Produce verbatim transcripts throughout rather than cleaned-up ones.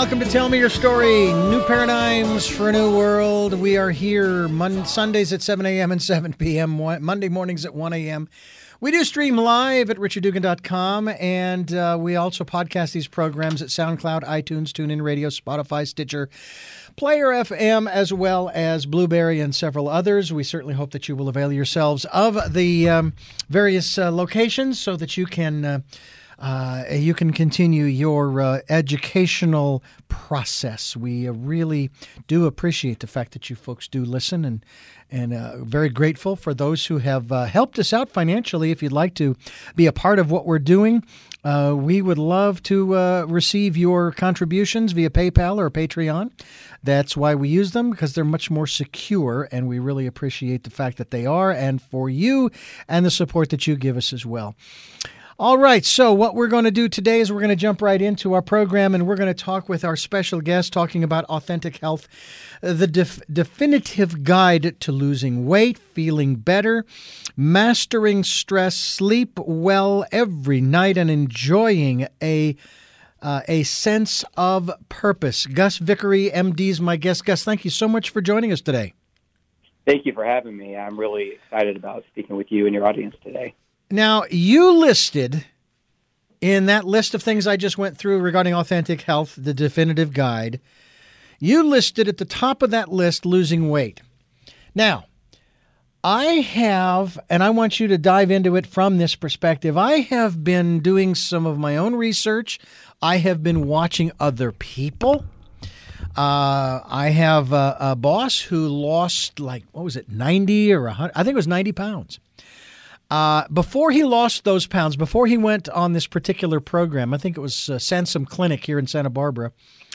welcome to Tell Me Your Story, New Paradigms for a New World. We are here Mon- Sundays at seven a.m. and seven p.m., Monday mornings at one a.m. We do stream live at richard dugan dot com, and uh, we also podcast these programs at SoundCloud, iTunes, TuneIn Radio, Spotify, Stitcher, Player F M, as well as Blueberry and several others. We certainly hope that you will avail yourselves of the um, various uh, locations so that you can uh, uh, you can continue your uh, educational process. We uh, really do appreciate the fact that you folks do listen, and and uh, very grateful for those who have uh, helped us out financially. If you'd like to be a part of what we're doing, uh, we would love to uh, receive your contributions via PayPal or Patreon. That's why we use them, because they're much more secure, and we really appreciate the fact that they are, and for you and the support that you give us as well. All right, so what we're going to do today is we're going to jump right into our program, and we're going to talk with our special guest talking about Authentic Health, the def- definitive guide to losing weight, feeling better, mastering stress, sleep well every night, and enjoying a uh, a sense of purpose. Gus Vickery, M D, is my guest. Gus, thank you so much for joining us today. Thank you for having me. I'm really excited about speaking with you and your audience today. Now, you listed in that list of things I just went through regarding Authentic Health, the definitive guide, you listed at the top of that list losing weight. Now, I have, and I want you to dive into it from this perspective, I have been doing some of my own research. I have been watching other people. Uh, I have a, a boss who lost, like, what was it, ninety or one hundred? I think it was ninety pounds. Uh, before he lost those pounds, before he went on this particular program, I think it was uh, Sansum Clinic here in Santa Barbara,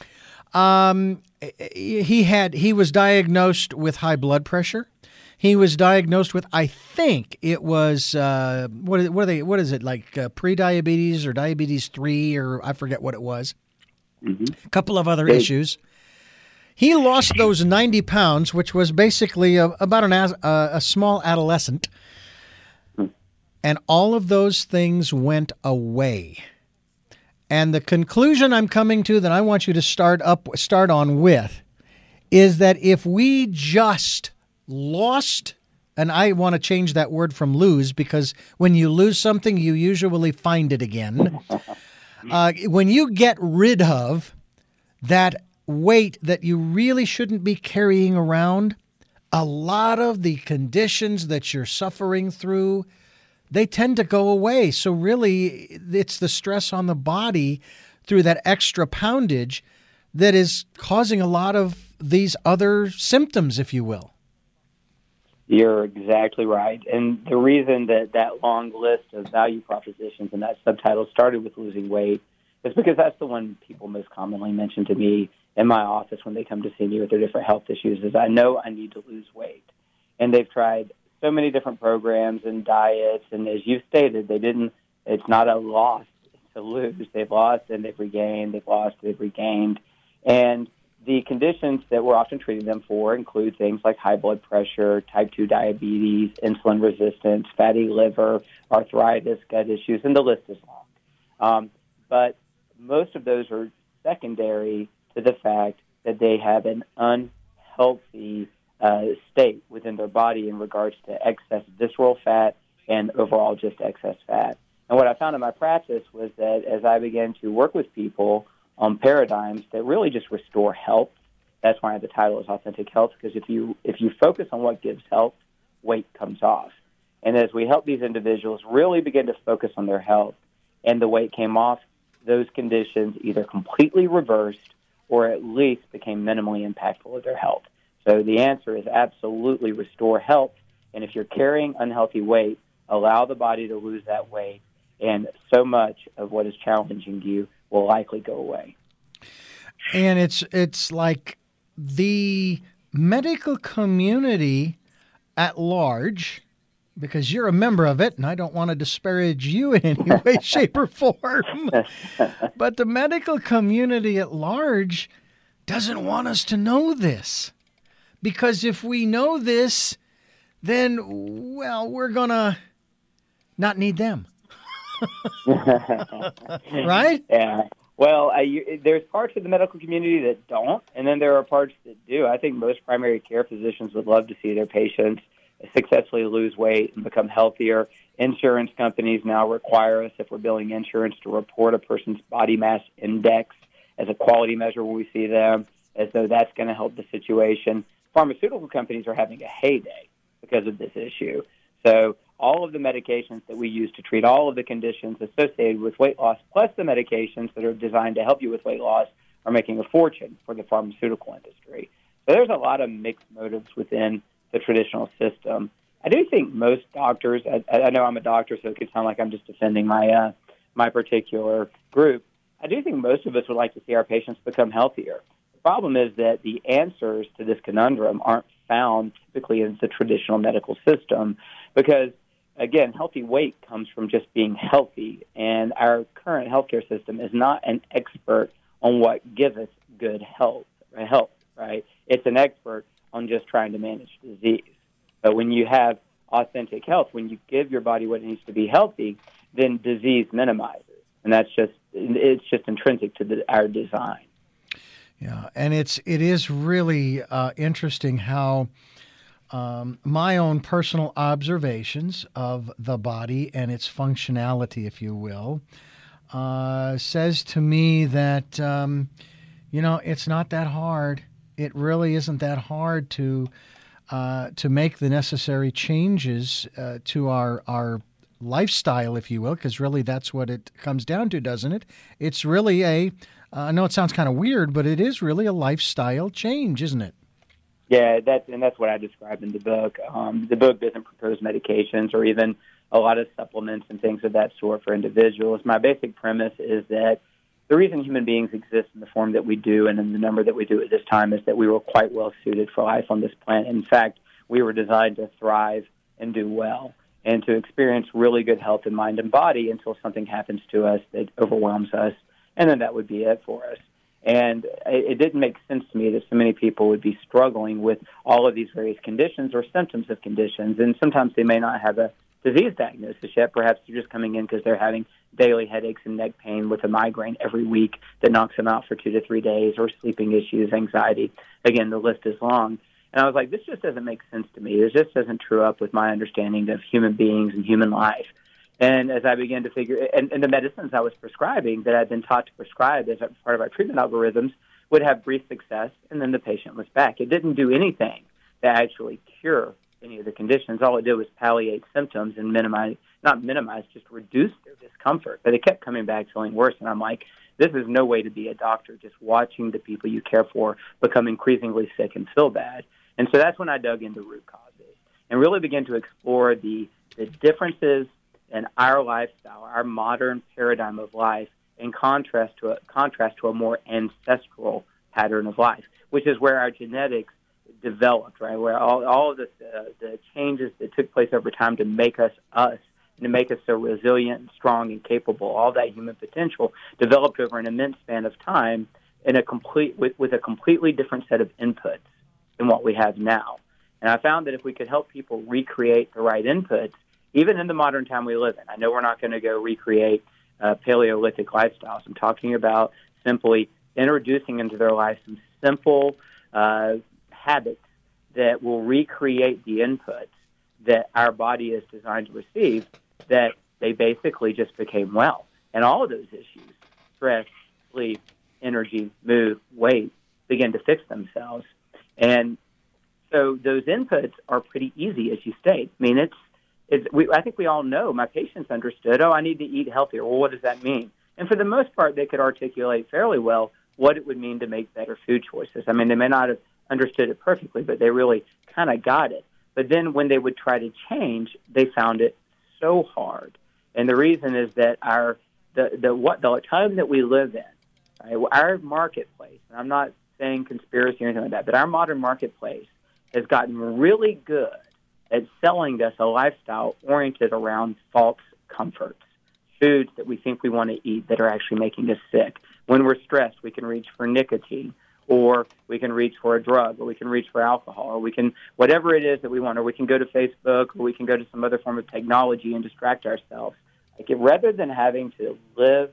um, he had he was diagnosed with high blood pressure. He was diagnosed with, I think it was, uh, what, what are they, what is it, like uh, pre-diabetes or diabetes three, or I forget what it was. Mm-hmm. A couple of other hey. issues. He lost those ninety pounds, which was basically a, about an, a, a small adolescent. And all of those things went away. And the conclusion I'm coming to that I want you to start up, start on with is that if we just lost, and I want to change that word from lose, because when you lose something, you usually find it again. Uh, when you get rid of that weight that you really shouldn't be carrying around, a lot of the conditions that you're suffering through, they tend to go away. So really, it's the stress on the body through that extra poundage that is causing a lot of these other symptoms, if you will. You're exactly right. And the reason that that long list of value propositions and that subtitle started with losing weight is because that's the one people most commonly mention to me in my office when they come to see me with their different health issues, is I know I need to lose weight. And they've tried so many different programs and diets, and as you stated, they didn't, it's not a loss to lose. They've lost and they've regained, they've lost, they've regained. And the conditions that we're often treating them for include things like high blood pressure, type two diabetes, insulin resistance, fatty liver, arthritis, gut issues, and the list is long. Um, but most of those are secondary to the fact that they have an unhealthy Uh, state within their body in regards to excess visceral fat and overall just excess fat. And what I found in my practice was that as I began to work with people on paradigms that really just restore health, that's why the title is Authentic Health, because if you if you focus on what gives health, weight comes off. And as we help these individuals really begin to focus on their health and the weight came off, those conditions either completely reversed or at least became minimally impactful of their health. So the answer is absolutely restore health. And if you're carrying unhealthy weight, allow the body to lose that weight, and so much of what is challenging you will likely go away. And it's it's like the medical community at large, because you're a member of it, and I don't want to disparage you in any way, shape, or form, but the medical community at large doesn't want us to know this. Because if we know this, then, well, we're going to not need them. Right? Yeah, Well, I, you, there's parts of the medical community that don't, and then there are parts that do. I think most primary care physicians would love to see their patients successfully lose weight and become healthier. Insurance companies now require us, if we're billing insurance, to report a person's body mass index as a quality measure when we see them, as though that's going to help the situation. Pharmaceutical companies are having a heyday because of this issue. So all of the medications that we use to treat all of the conditions associated with weight loss, plus the medications that are designed to help you with weight loss, are making a fortune for the pharmaceutical industry. So there's a lot of mixed motives within the traditional system. I do think most doctors, I, I know I'm a doctor, so it could sound like I'm just defending my uh, my particular group. I do think most of us would like to see our patients become healthier. The problem is that the answers to this conundrum aren't found typically in the traditional medical system because, again, healthy weight comes from just being healthy, and our current healthcare system is not an expert on what gives us good health, health, right? It's an expert on just trying to manage disease. But when you have authentic health, when you give your body what it needs to be healthy, then disease minimizes. And that's just, it's just intrinsic to the, our design. Yeah, and it's, it is really uh, interesting how um, my own personal observations of the body and its functionality, if you will, uh, says to me that, um, you know, it's not that hard. It really isn't that hard to uh, to make the necessary changes uh, to our our lifestyle, if you will, because really that's what it comes down to, doesn't it? It's really a, uh, I know it sounds kind of weird, but it is really a lifestyle change, isn't it? Yeah, that's, and that's what I described in the book. Um, the book doesn't propose medications or even a lot of supplements and things of that sort for individuals. My basic premise is that the reason human beings exist in the form that we do and in the number that we do at this time is that we were quite well suited for life on this planet. In fact, we were designed to thrive and do well and to experience really good health in mind and body until something happens to us that overwhelms us, and then that would be it for us. And it didn't make sense to me that so many people would be struggling with all of these various conditions or symptoms of conditions, and sometimes they may not have a disease diagnosis yet. Perhaps they're just coming in because they're having daily headaches and neck pain with a migraine every week that knocks them out for two to three days, or sleeping issues, anxiety. Again, the list is long. And I was like, this just doesn't make sense to me. This just doesn't true up with my understanding of human beings and human life. And as I began to figure, and, and the medicines I was prescribing that I'd been taught to prescribe as a part of our treatment algorithms would have brief success, and then the patient was back. It didn't do anything to actually cure any of the conditions. All it did was palliate symptoms and minimize, not minimize, just reduce their discomfort. But it kept coming back feeling worse, and I'm like, this is no way to be a doctor, just watching the people you care for become increasingly sick and feel bad. And so that's when I dug into root causes and really began to explore the, the differences in our lifestyle, our modern paradigm of life, in contrast to a, contrast to a more ancestral pattern of life, which is where our genetics developed, right? Where all, all of the, uh, the changes that took place over time to make us us, and to make us so resilient and strong and capable, all that human potential developed over an immense span of time in a complete with, with a completely different set of inputs than what we have now. And I found that if we could help people recreate the right inputs, even in the modern time we live in, I know we're not going to go recreate uh, Paleolithic lifestyles. I'm talking about simply introducing into their life some simple uh, habits that will recreate the inputs that our body is designed to receive, that they basically just became well. And all of those issues, stress, sleep, energy, mood, weight, begin to fix themselves. And so those inputs are pretty easy, as you state. I mean, it's, it's we, I think we all know, my patients understood, oh, I need to eat healthier. Well, what does that mean? And for the most part, they could articulate fairly well what it would mean to make better food choices. I mean, they may not have understood it perfectly, but they really kind of got it. But then when they would try to change, they found it so hard. And the reason is that our the the what the time that we live in, right, our marketplace, and I'm not saying conspiracy or anything like that, but our modern marketplace has gotten really good at selling us a lifestyle oriented around false comforts, foods that we think we want to eat that are actually making us sick. When we're stressed, we can reach for nicotine, or we can reach for a drug, or we can reach for alcohol, or we can, whatever it is that we want, or we can go to Facebook, or we can go to some other form of technology and distract ourselves. Like, rather than having to live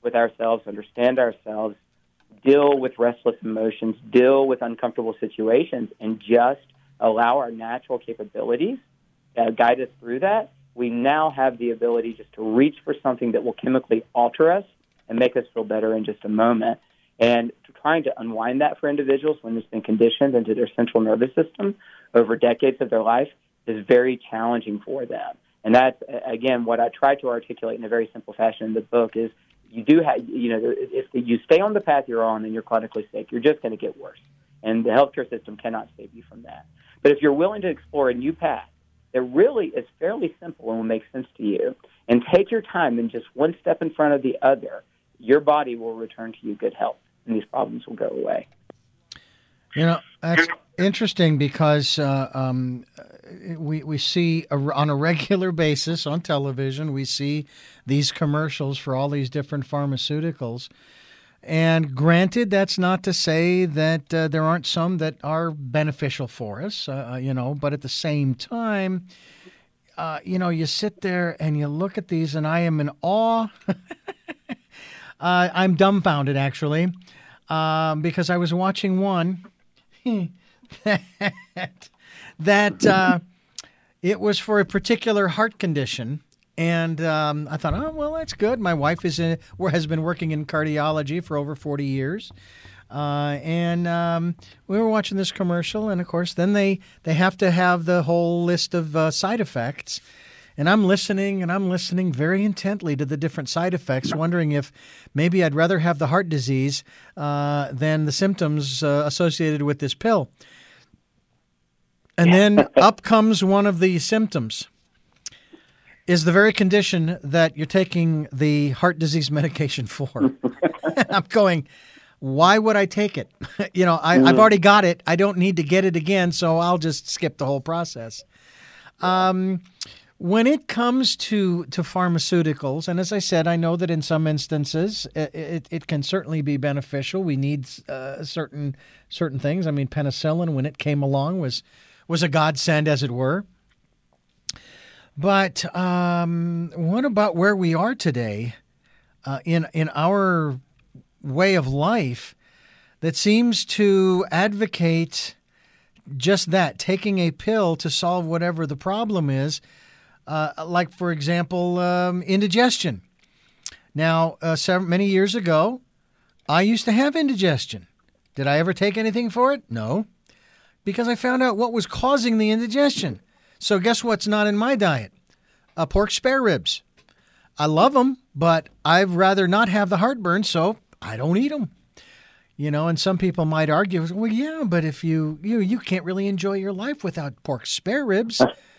with ourselves, understand ourselves, deal with restless emotions, deal with uncomfortable situations, and just allow our natural capabilities uh, guide us through that, we now have the ability just to reach for something that will chemically alter us and make us feel better in just a moment. And trying to unwind that for individuals when it's been conditioned into their central nervous system over decades of their life is very challenging for them. And that's, again, what I try to articulate in a very simple fashion in the book is you do have, you know, if you stay on the path you're on and you're chronically sick, you're just going to get worse. And the healthcare system cannot save you from that. But if you're willing to explore a new path that really is fairly simple and will make sense to you, and take your time and just one step in front of the other, your body will return to you good health, and these problems will go away. You know, that's interesting because uh, um, we we see a, on a regular basis on television, we see these commercials for all these different pharmaceuticals. And granted, that's not to say that uh, there aren't some that are beneficial for us, uh, you know, but at the same time, uh, you know, you sit there and you look at these, and I am in awe. uh, I'm dumbfounded, actually, um, because I was watching one that, that uh, it was for a particular heart condition. And um, I thought, oh, well, that's good. My wife is in, or has been working in cardiology for over forty years. Uh, and um, we were watching this commercial, and, of course, then they, they have to have the whole list of uh, side effects. And I'm listening, and I'm listening very intently to the different side effects, wondering if maybe I'd rather have the heart disease uh, than the symptoms uh, associated with this pill. And then up comes one of the symptoms. Is the very condition that you're taking the heart disease medication for. I'm going, why would I take it? you know, I, I've already got it. I don't need to get it again, so I'll just skip the whole process. Um, when it comes to, to pharmaceuticals, and as I said, I know that in some instances it, it, it can certainly be beneficial. We need uh, certain certain things. I mean, penicillin, when it came along, was was a godsend, as it were. But um, what about where we are today uh, in in our way of life that seems to advocate just that, taking a pill to solve whatever the problem is, uh, like, for example, um, indigestion. Now, uh, several, many years ago, I used to have indigestion. Did I ever take anything for it? No, because I found out what was causing the indigestion. So guess what's not in my diet? Uh, pork spare ribs. I love them, but I'd rather not have the heartburn, so I don't eat them. You know, and some people might argue, well, yeah, but if you you you can't really enjoy your life without pork spare ribs.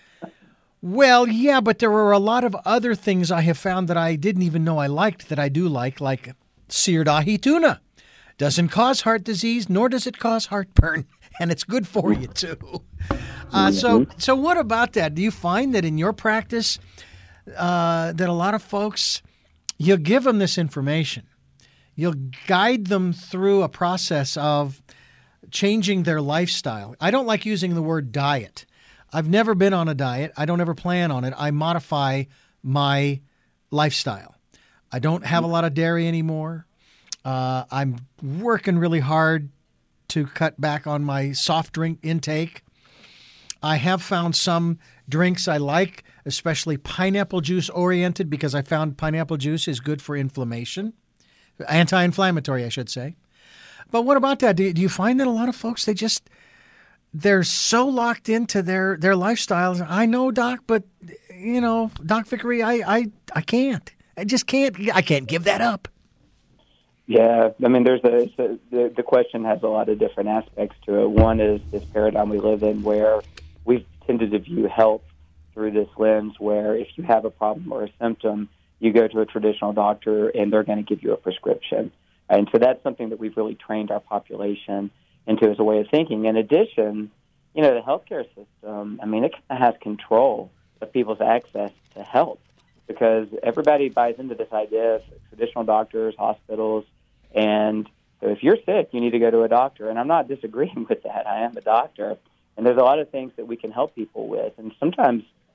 Well, yeah, but there are a lot of other things I have found that I didn't even know I liked that I do like, like seared ahi tuna. Doesn't cause heart disease, nor does it cause heartburn. And it's good for you, too. Uh, so so what about that? Do you find that in your practice uh, that a lot of folks, you give them this information, you'll guide them through a process of changing their lifestyle? I don't like using the word diet. I've never been on a diet. I don't ever plan on it. I modify my lifestyle. I don't have a lot of dairy anymore. Uh, I'm working really hard to cut back on my soft drink intake. I have found some drinks I like, especially pineapple juice oriented, because I found pineapple juice is good for inflammation, anti-inflammatory, I should say. But what about that? Do you, do you find that a lot of folks, they just, they're so locked into their, their lifestyles? I know, Doc, but, you know, Doc Vickery, I, I, I can't. I just can't. I can't give that up. Yeah, I mean, there's a, a the, the question has a lot of different aspects to it. One is this paradigm we live in where we've tended to view health through this lens where if you have a problem or a symptom, you go to a traditional doctor and they're going to give you a prescription. And so that's something that we've really trained our population into as a way of thinking. In addition, you know, the healthcare system, I mean, it kind of has control of people's access to health because everybody buys into this idea of traditional doctors, hospitals, and so if you're sick, you need to go to a doctor. And I'm not disagreeing with that. I am a doctor. And there's a lot of things that we can help people with. And sometimes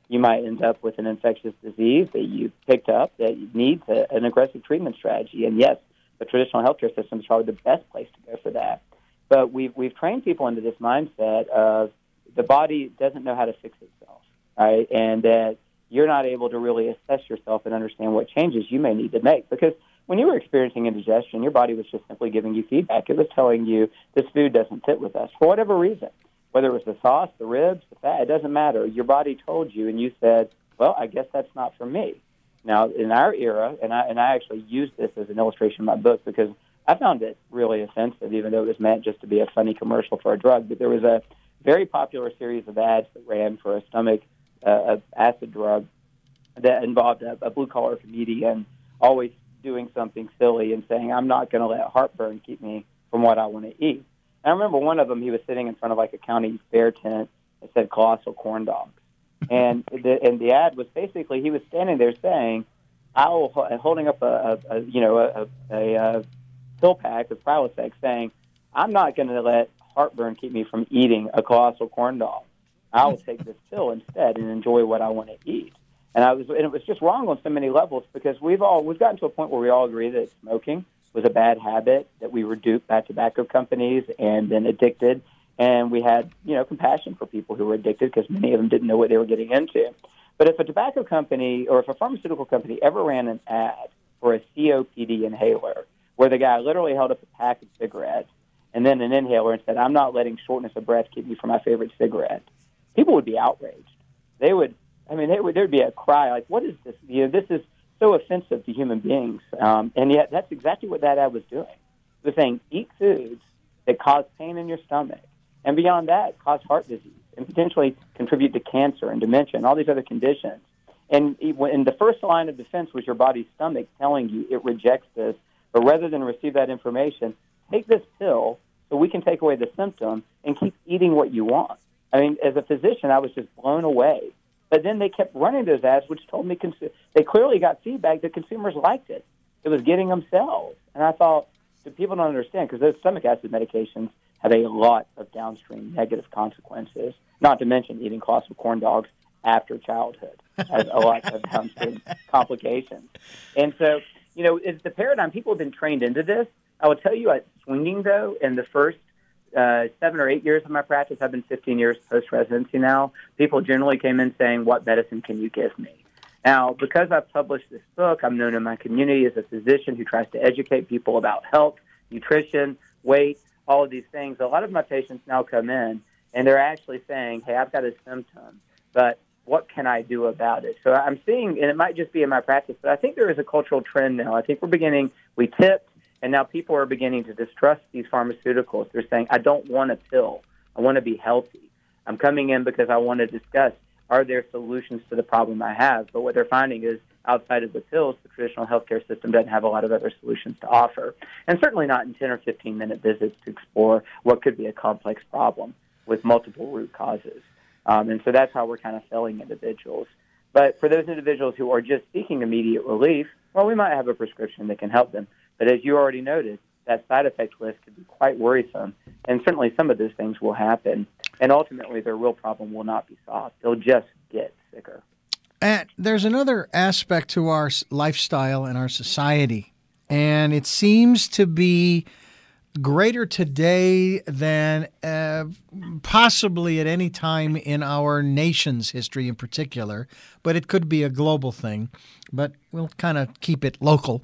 you might end up with an infectious disease that you picked up that needs a, an aggressive treatment strategy. And yes, the traditional healthcare system is probably the best place to go for that. But we've we've trained people into this mindset of the body doesn't know how to fix itself, right? And that you're not able to really assess yourself and understand what changes you may need to make. Because when you were experiencing indigestion, your body was just simply giving you feedback. It was telling you this food doesn't fit with us for whatever reason. Whether it was the sauce, the ribs, the fat, it doesn't matter. Your body told you, and you said, well, I guess that's not for me. Now, in our era, and I, and I actually used this as an illustration in my book because I found it really offensive, even though it was meant just to be a funny commercial for a drug. But there was a very popular series of ads that ran for a stomach uh, acid drug that involved a, a blue-collar comedian always doing something silly and saying, I'm not going to let heartburn keep me from what I want to eat. And I remember one of them, he was sitting in front of like a county fair tent that said colossal corn dogs. And the, and the ad was basically, he was standing there saying, I'll, holding up a, a, a you know, a, a, a pill pack of Prilosec saying, I'm not going to let heartburn keep me from eating a colossal corn dog. I will take this pill instead and enjoy what I want to eat. And I was, and it was just wrong on so many levels because we've all we've gotten to a point where we all agree that smoking was a bad habit, that we were duped by tobacco companies and then addicted, and we had you know compassion for people who were addicted because many of them didn't know what they were getting into. But if a tobacco company or if a pharmaceutical company ever ran an ad for a C O P D inhaler where the guy literally held up a pack of cigarettes and then an inhaler and said, I'm not letting shortness of breath keep me from my favorite cigarette, people would be outraged. They would, I mean, they would, there would be a cry like, what is this? You know, this is so offensive to human beings. Um, and yet that's exactly what that ad was doing. It was saying, eat foods that cause pain in your stomach. And beyond that, cause heart disease and potentially contribute to cancer and dementia and all these other conditions. And in the first line of defense was your body's stomach telling you it rejects this. But rather than receive that information, take this pill so we can take away the symptom and keep eating what you want. I mean, as a physician, I was just blown away. But then they kept running those ads, which told me cons- they clearly got feedback that consumers liked it. It was getting them sales. And I thought, the people don't understand, because those stomach acid medications have a lot of downstream negative consequences, not to mention eating colossal corn dogs after childhood has a lot of downstream complications. And so, you know, it's the paradigm. People have been trained into this. I will tell you, at swinging, though, in the first uh, seven or eight years of my practice, I've been fifteen years post-residency now, people generally came in saying, what medicine can you give me? Now, because I've published this book, I'm known in my community as a physician who tries to educate people about health, nutrition, weight, all of these things. A lot of my patients now come in, and they're actually saying, hey, I've got a symptom, but what can I do about it? So I'm seeing, and it might just be in my practice, but I think there is a cultural trend now. I think we're beginning, we tipped, and now people are beginning to distrust these pharmaceuticals. They're saying, I don't want a pill. I want to be healthy. I'm coming in because I want to discuss, are there solutions to the problem I have? But what they're finding is outside of the pills, the traditional healthcare system doesn't have a lot of other solutions to offer. And certainly not in ten or fifteen-minute visits to explore what could be a complex problem with multiple root causes. Um, and so that's how we're kind of selling individuals. But for those individuals who are just seeking immediate relief, well, we might have a prescription that can help them. But as you already noted, that side effect list can be quite worrisome, and certainly some of those things will happen. And ultimately, their real problem will not be solved. They'll just get sicker. And there's another aspect to our lifestyle and our society, and it seems to be greater today than uh, possibly at any time in our nation's history in particular, but it could be a global thing, but we'll kind of keep it local.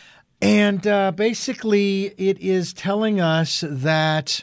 And uh, basically, it is telling us that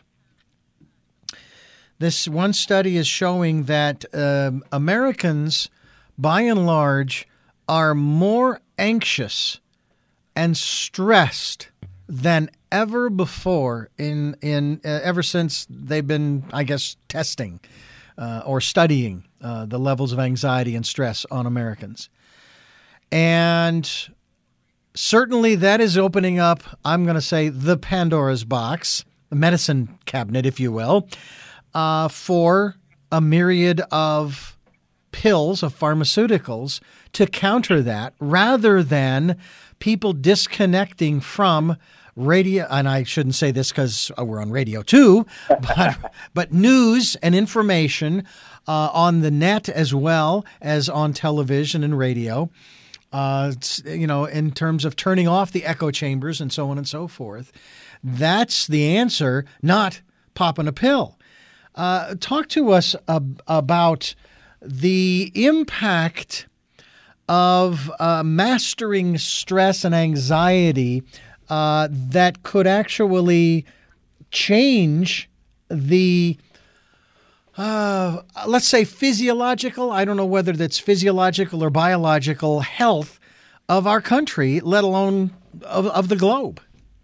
this one study is showing that um, Americans, by and large, are more anxious and stressed than ever before in in uh, ever since they've been, I guess, testing uh, or studying uh, the levels of anxiety and stress on Americans. And certainly that is opening up, I'm going to say, the Pandora's box, the medicine cabinet, if you will, uh, for a myriad of pills, of pharmaceuticals, to counter that, rather than people disconnecting from radio, and I shouldn't say this because we're on radio too, but, but news and information uh, on the net as well as on television and radio. Uh, you know, in terms of turning off the echo chambers and so on and so forth. That's the answer, not popping a pill. Uh, talk to us ab- about the impact of uh, mastering stress and anxiety uh, that could actually change the Uh, let's say physiological, I don't know whether that's physiological or biological health of our country, let alone of, of the globe.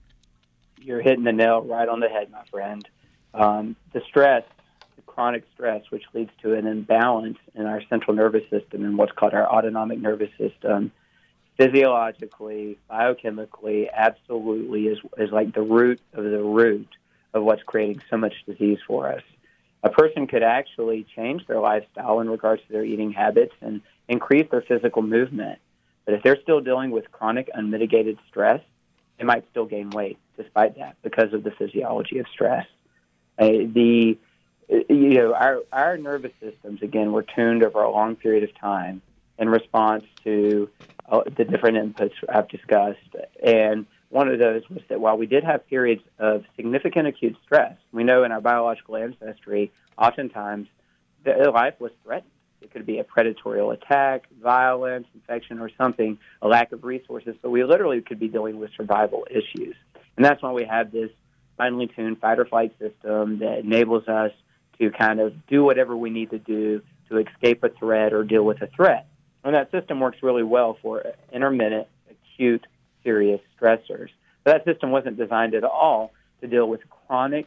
You're hitting the nail right on the head, my friend. Um, the stress, the chronic stress, which leads to an imbalance in our central nervous system and what's called our autonomic nervous system, physiologically, biochemically, absolutely is, is like the root of the root of what's creating so much disease for us. A person could actually change their lifestyle in regards to their eating habits and increase their physical movement. But if they're still dealing with chronic unmitigated stress, they might still gain weight despite that because of the physiology of stress. Uh, the you know our our nervous systems, again, were tuned over a long period of time in response to uh, the different inputs I've discussed. And one of those was that while we did have periods of significant acute stress, we know in our biological ancestry, oftentimes the life was threatened. It could be a predatory attack, violence, infection, or something, a lack of resources, but we literally could be dealing with survival issues. And that's why we have this finely tuned fight or flight system that enables us to kind of do whatever we need to do to escape a threat or deal with a threat. And that system works really well for intermittent, acute, serious stressors. But that system wasn't designed at all to deal with chronic,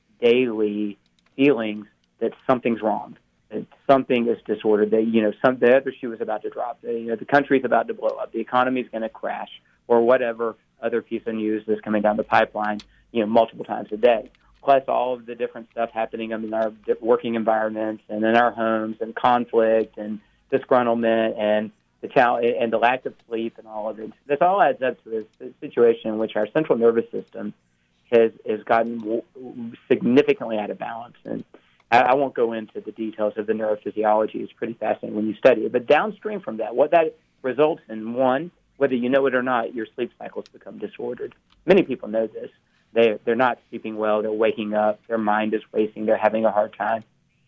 daily feelings that something's wrong, that something is disordered, that, you know, some, the other shoe is about to drop, that, you know, the country's about to blow up, the economy's going to crash, or whatever other piece of news is coming down the pipeline, you know, multiple times a day. Plus all of the different stuff happening in our working environments and in our homes and conflict and disgruntlement and the challenge and the lack of sleep and all of it. This all adds up to this, this situation in which our central nervous system has has gotten w- significantly out of balance. And I, I won't go into the details of the neurophysiology. It's pretty fascinating when you study it. But downstream from that, what that results in, one, whether you know it or not, your sleep cycles become disordered. Many people know this. They, they're not sleeping well. They're waking up. Their mind is racing. They're having a hard time.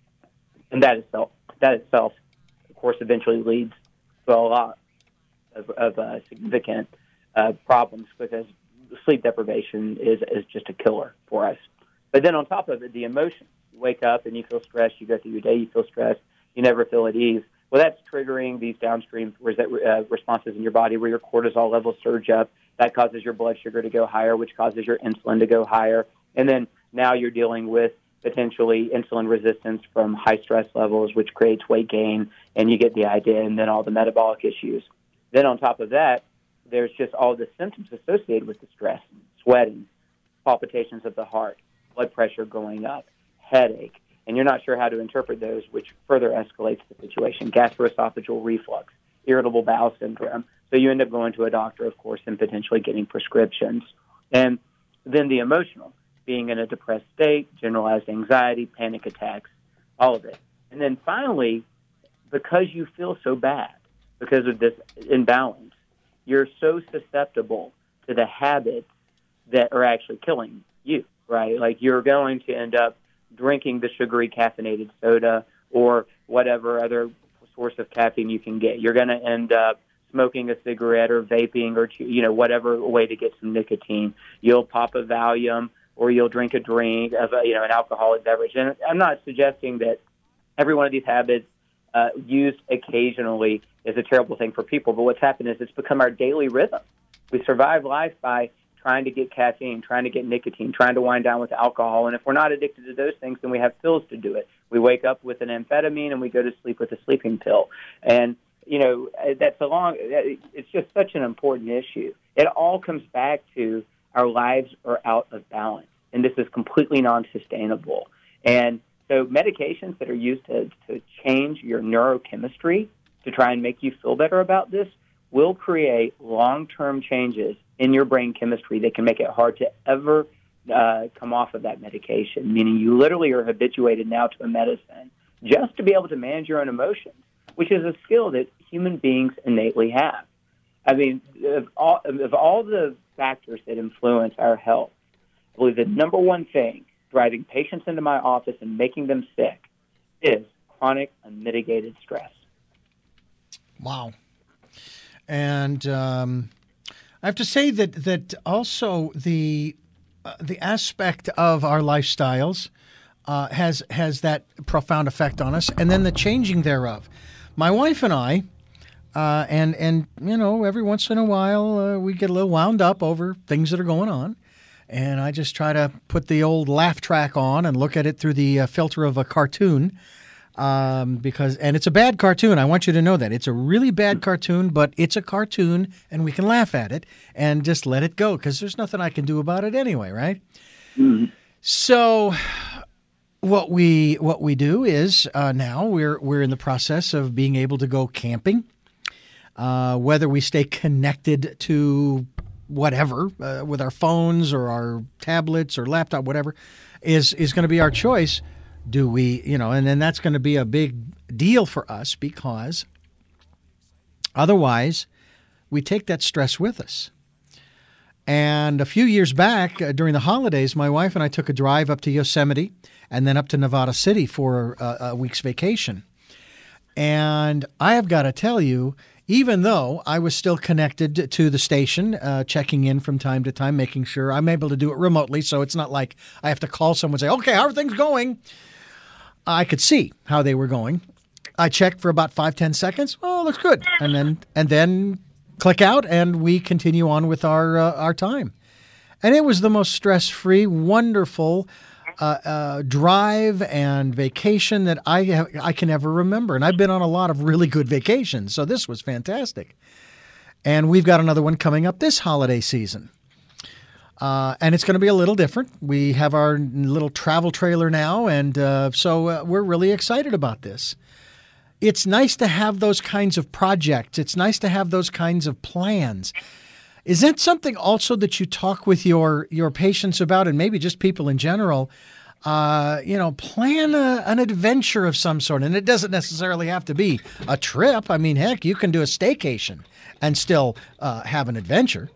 And that itself, that itself of course, eventually leads to a lot of, of uh, significant uh, problems because sleep deprivation is, is just a killer for us. But then on top of it, the emotions. You wake up and you feel stressed. You go through your day, you feel stressed. You never feel at ease. Well, that's triggering these downstream res- uh, responses in your body where your cortisol levels surge up. That causes your blood sugar to go higher, which causes your insulin to go higher. And then now you're dealing with potentially insulin resistance from high stress levels, which creates weight gain, and you get the idea, and then all the metabolic issues. Then on top of that, there's just all the symptoms associated with the stress, sweating, palpitations of the heart, blood pressure going up, headache, and you're not sure how to interpret those, which further escalates the situation, gastroesophageal reflux, irritable bowel syndrome. So you end up going to a doctor, of course, and potentially getting prescriptions. And then the emotional, being in a depressed state, generalized anxiety, panic attacks, all of it. And then finally, because you feel so bad, because of this imbalance, you're so susceptible to the habits that are actually killing you, right? Like you're going to end up drinking the sugary caffeinated soda or whatever other source of caffeine you can get. You're going to end up smoking a cigarette or vaping or, you know, whatever way to get some nicotine. You'll pop a Valium or you'll drink a drink of, a, you know, an alcoholic beverage. And I'm not suggesting that every one of these habits uh, used occasionally is a terrible thing for people, but what's happened is it's become our daily rhythm. We survive life by trying to get caffeine, trying to get nicotine, trying to wind down with alcohol. And if we're not addicted to those things, then we have pills to do it. We wake up with an amphetamine and we go to sleep with a sleeping pill. And, you know, that's a long, it's just such an important issue. It all comes back to our lives are out of balance, and this is completely non-sustainable. And so medications that are used to, to change your neurochemistry to try and make you feel better about this will create long-term changes in your brain chemistry that can make it hard to ever uh, come off of that medication, meaning you literally are habituated now to a medicine just to be able to manage your own emotions, which is a skill that human beings innately have. I mean, of all, of all the factors that influence our health, I believe the number one thing driving patients into my office and making them sick is chronic unmitigated stress. Wow. And um, I have to say that that also the uh, the aspect of our lifestyles uh, has has that profound effect on us, and then the changing thereof. My wife and I, uh, and and you know, every once in a while uh, we get a little wound up over things that are going on, and I just try to put the old laugh track on and look at it through the uh, filter of a cartoon. Um, because and it's a bad cartoon. I want you to know that it's a really bad cartoon, but it's a cartoon, and we can laugh at it and just let it go because there's nothing I can do about it anyway, right? Mm-hmm. So, what we what we do is uh, now we're we're in the process of being able to go camping. Uh, whether we stay connected to whatever uh, with our phones or our tablets or laptop, whatever, is is going to be our choice. Do we, you know, and then that's going to be a big deal for us because otherwise we take that stress with us. And a few years back uh, during the holidays, my wife and I took a drive up to Yosemite and then up to Nevada City for a, a week's vacation. And I have got to tell you, even though I was still connected to the station, uh, checking in from time to time, making sure I'm able to do it remotely, so it's not like I have to call someone and say, okay, how are things going? I could see how they were going. I checked for about five, ten seconds. Oh, looks good. And then and then click out, and we continue on with our uh, our time. And it was the most stress-free, wonderful uh, uh, drive and vacation that I have, I can ever remember. And I've been on a lot of really good vacations, so this was fantastic. And we've got another one coming up this holiday season. Uh, and it's going to be a little different. We have our little travel trailer now, and uh, so uh, we're really excited about this. It's nice to have those kinds of projects. It's nice to have those kinds of plans. Is that something also that you talk with your, your patients about, and maybe just people in general? Uh, you know, plan a, an adventure of some sort, and it doesn't necessarily have to be a trip. I mean, heck, you can do a staycation and still uh, have an adventure.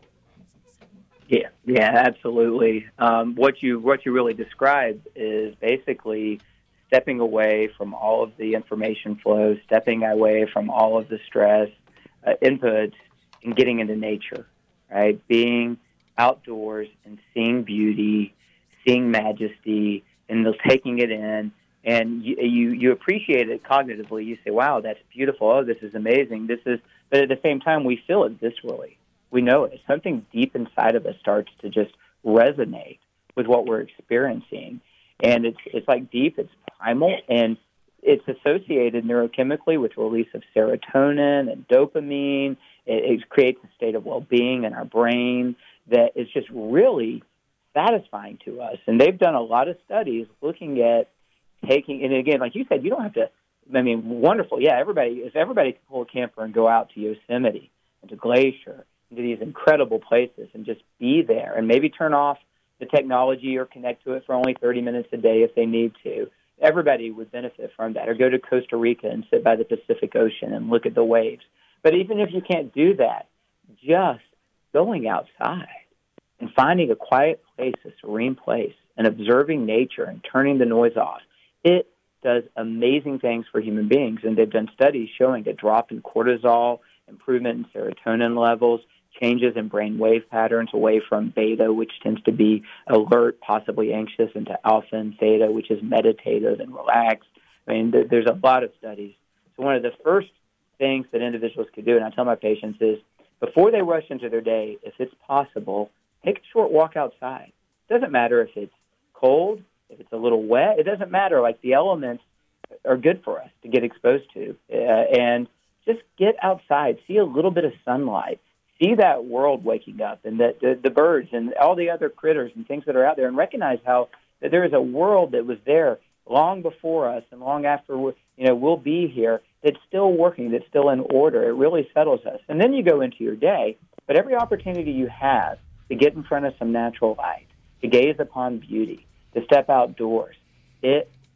Yeah, yeah, absolutely. Um, what you what you really described is basically stepping away from all of the information flow, stepping away from all of the stress, uh, inputs, and getting into nature, right? Being outdoors and seeing beauty, seeing majesty, and taking it in. And you, you, you appreciate it cognitively. You say, wow, that's beautiful. Oh, this is amazing. This is, but at the same time, we feel it viscerally. We know it. Something deep inside of us starts to just resonate with what we're experiencing. And it's it's like deep, it's primal, and it's associated neurochemically with release of serotonin and dopamine. It, it creates a state of well-being in our brain that is just really satisfying to us. And they've done a lot of studies looking at taking, and again, like you said, you don't have to, I mean, wonderful. Yeah, everybody, if everybody could pull a camper and go out to Yosemite and to Glacier, to these incredible places and just be there and maybe turn off the technology or connect to it for only thirty minutes a day if they need to. Everybody would benefit from that. Or go to Costa Rica and sit by the Pacific Ocean and look at the waves. But even if you can't do that, just going outside and finding a quiet place, a serene place, and observing nature and turning the noise off, it does amazing things for human beings. And they've done studies showing a drop in cortisol, improvement in serotonin levels, changes in brain wave patterns away from beta, which tends to be alert, possibly anxious, into alpha and theta, which is meditative and relaxed. I mean, th- there's a lot of studies. So one of the first things that individuals could do, and I tell my patients, is before they rush into their day, if it's possible, take a short walk outside. It doesn't matter if it's cold, if it's a little wet. It doesn't matter. Like, the elements are good for us to get exposed to. Uh, and just get outside, see a little bit of sunlight, see that world waking up and the, the, the birds and all the other critters and things that are out there, and recognize how that there is a world that was there long before us and long after we, you know, we'll be here, that's still working, that's still in order. It really settles us. And then you go into your day, but every opportunity you have to get in front of some natural light, to gaze upon beauty, to step outdoors, it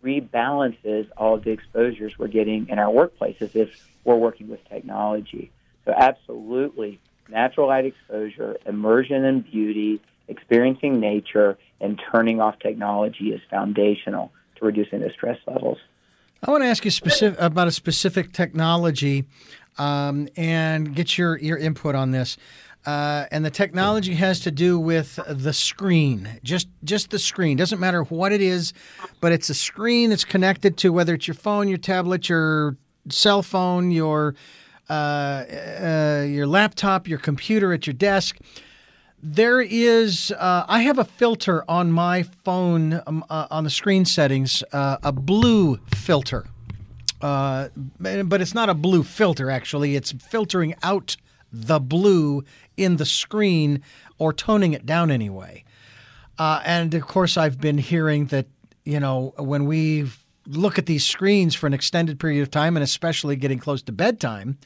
rebalances all of the exposures we're getting in our workplaces if we're working with technology. So absolutely, natural light exposure, immersion in beauty, experiencing nature, and turning off technology is foundational to reducing the stress levels. I want to ask you specific, about a specific technology um, and get your, your input on this. Uh, and the technology has to do with the screen, just just the screen. Doesn't matter what it is, but it's a screen that's connected to whether it's your phone, your tablet, your cell phone, your uh, uh, your laptop, your computer at your desk. There is, uh, I have a filter on my phone um, uh, on the screen settings, uh, a blue filter. Uh, but it's not a blue filter, actually. It's filtering out the blue in the screen or toning it down anyway. Uh, and, of course, I've been hearing that, you know, when we look at these screens for an extended period of time, and especially getting close to bedtime,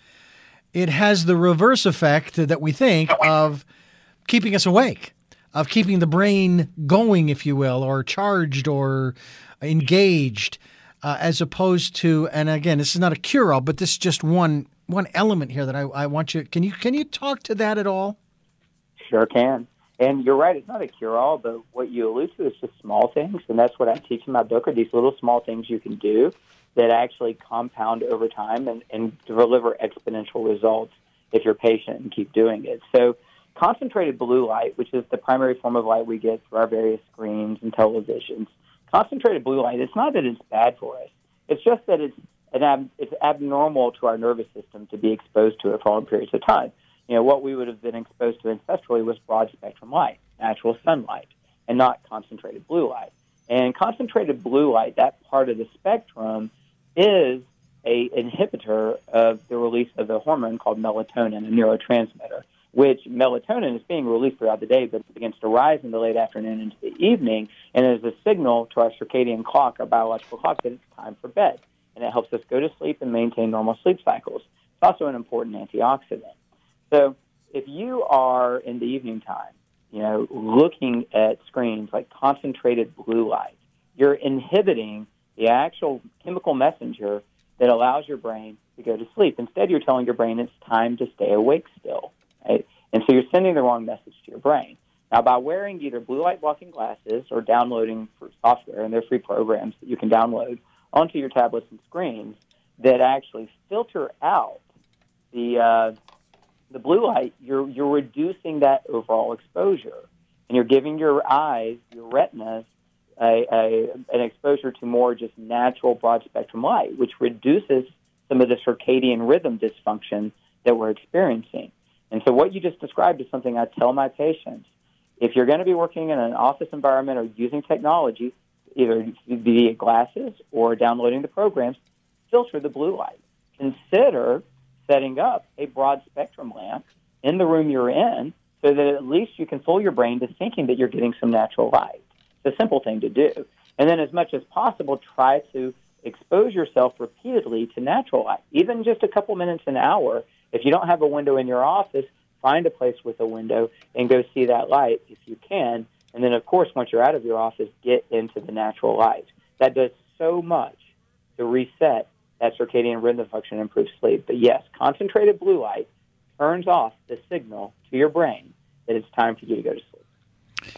it has the reverse effect that we think of keeping us awake, of keeping the brain going, if you will, or charged or engaged, uh, as opposed to, and again, this is not a cure-all, but this is just one one element here that I, I want you, can you can you talk to that at all? Sure can. And you're right, it's not a cure-all, but what you allude to is just small things, and that's what I teach in my book, are these little small things you can do that actually compound over time and, and deliver exponential results if you're patient and keep doing it. So concentrated blue light, which is the primary form of light we get through our various screens and televisions, concentrated blue light, it's not that it's bad for us. It's just that it's an ab- it's abnormal to our nervous system to be exposed to it for long periods of time. You know, what we would have been exposed to ancestrally was broad-spectrum light, natural sunlight, and not concentrated blue light. And concentrated blue light, that part of the spectrum, is a inhibitor of the release of a hormone called melatonin, a neurotransmitter, which melatonin is being released throughout the day, but it begins to rise in the late afternoon into the evening, and is a signal to our circadian clock, our biological clock, that it's time for bed. And it helps us go to sleep and maintain normal sleep cycles. It's also an important antioxidant. So if you are in the evening time, you know, looking at screens like concentrated blue light, you're inhibiting the actual chemical messenger that allows your brain to go to sleep. Instead, you're telling your brain it's time to stay awake still. Right? And so you're sending the wrong message to your brain. Now, by wearing either blue light blocking glasses or downloading for software, and they're free programs that you can download onto your tablets and screens that actually filter out the uh, the blue light, you're you're reducing that overall exposure, and you're giving your eyes, your retinas, a, a, an exposure to more just natural broad spectrum light, which reduces some of the circadian rhythm dysfunction that we're experiencing. And so what you just described is something I tell my patients. If you're going to be working in an office environment or using technology, either via glasses or downloading the programs, filter the blue light. Consider setting up a broad spectrum lamp in the room you're in so that at least you can fool your brain to thinking that you're getting some natural light. It's a simple thing to do. And then as much as possible, try to expose yourself repeatedly to natural light, even just a couple minutes an hour. If you don't have a window in your office, find a place with a window and go see that light if you can. And then, of course, once you're out of your office, get into the natural light. That does so much to reset that circadian rhythm function and improve sleep. But yes, concentrated blue light turns off the signal to your brain that it's time for you to go to sleep.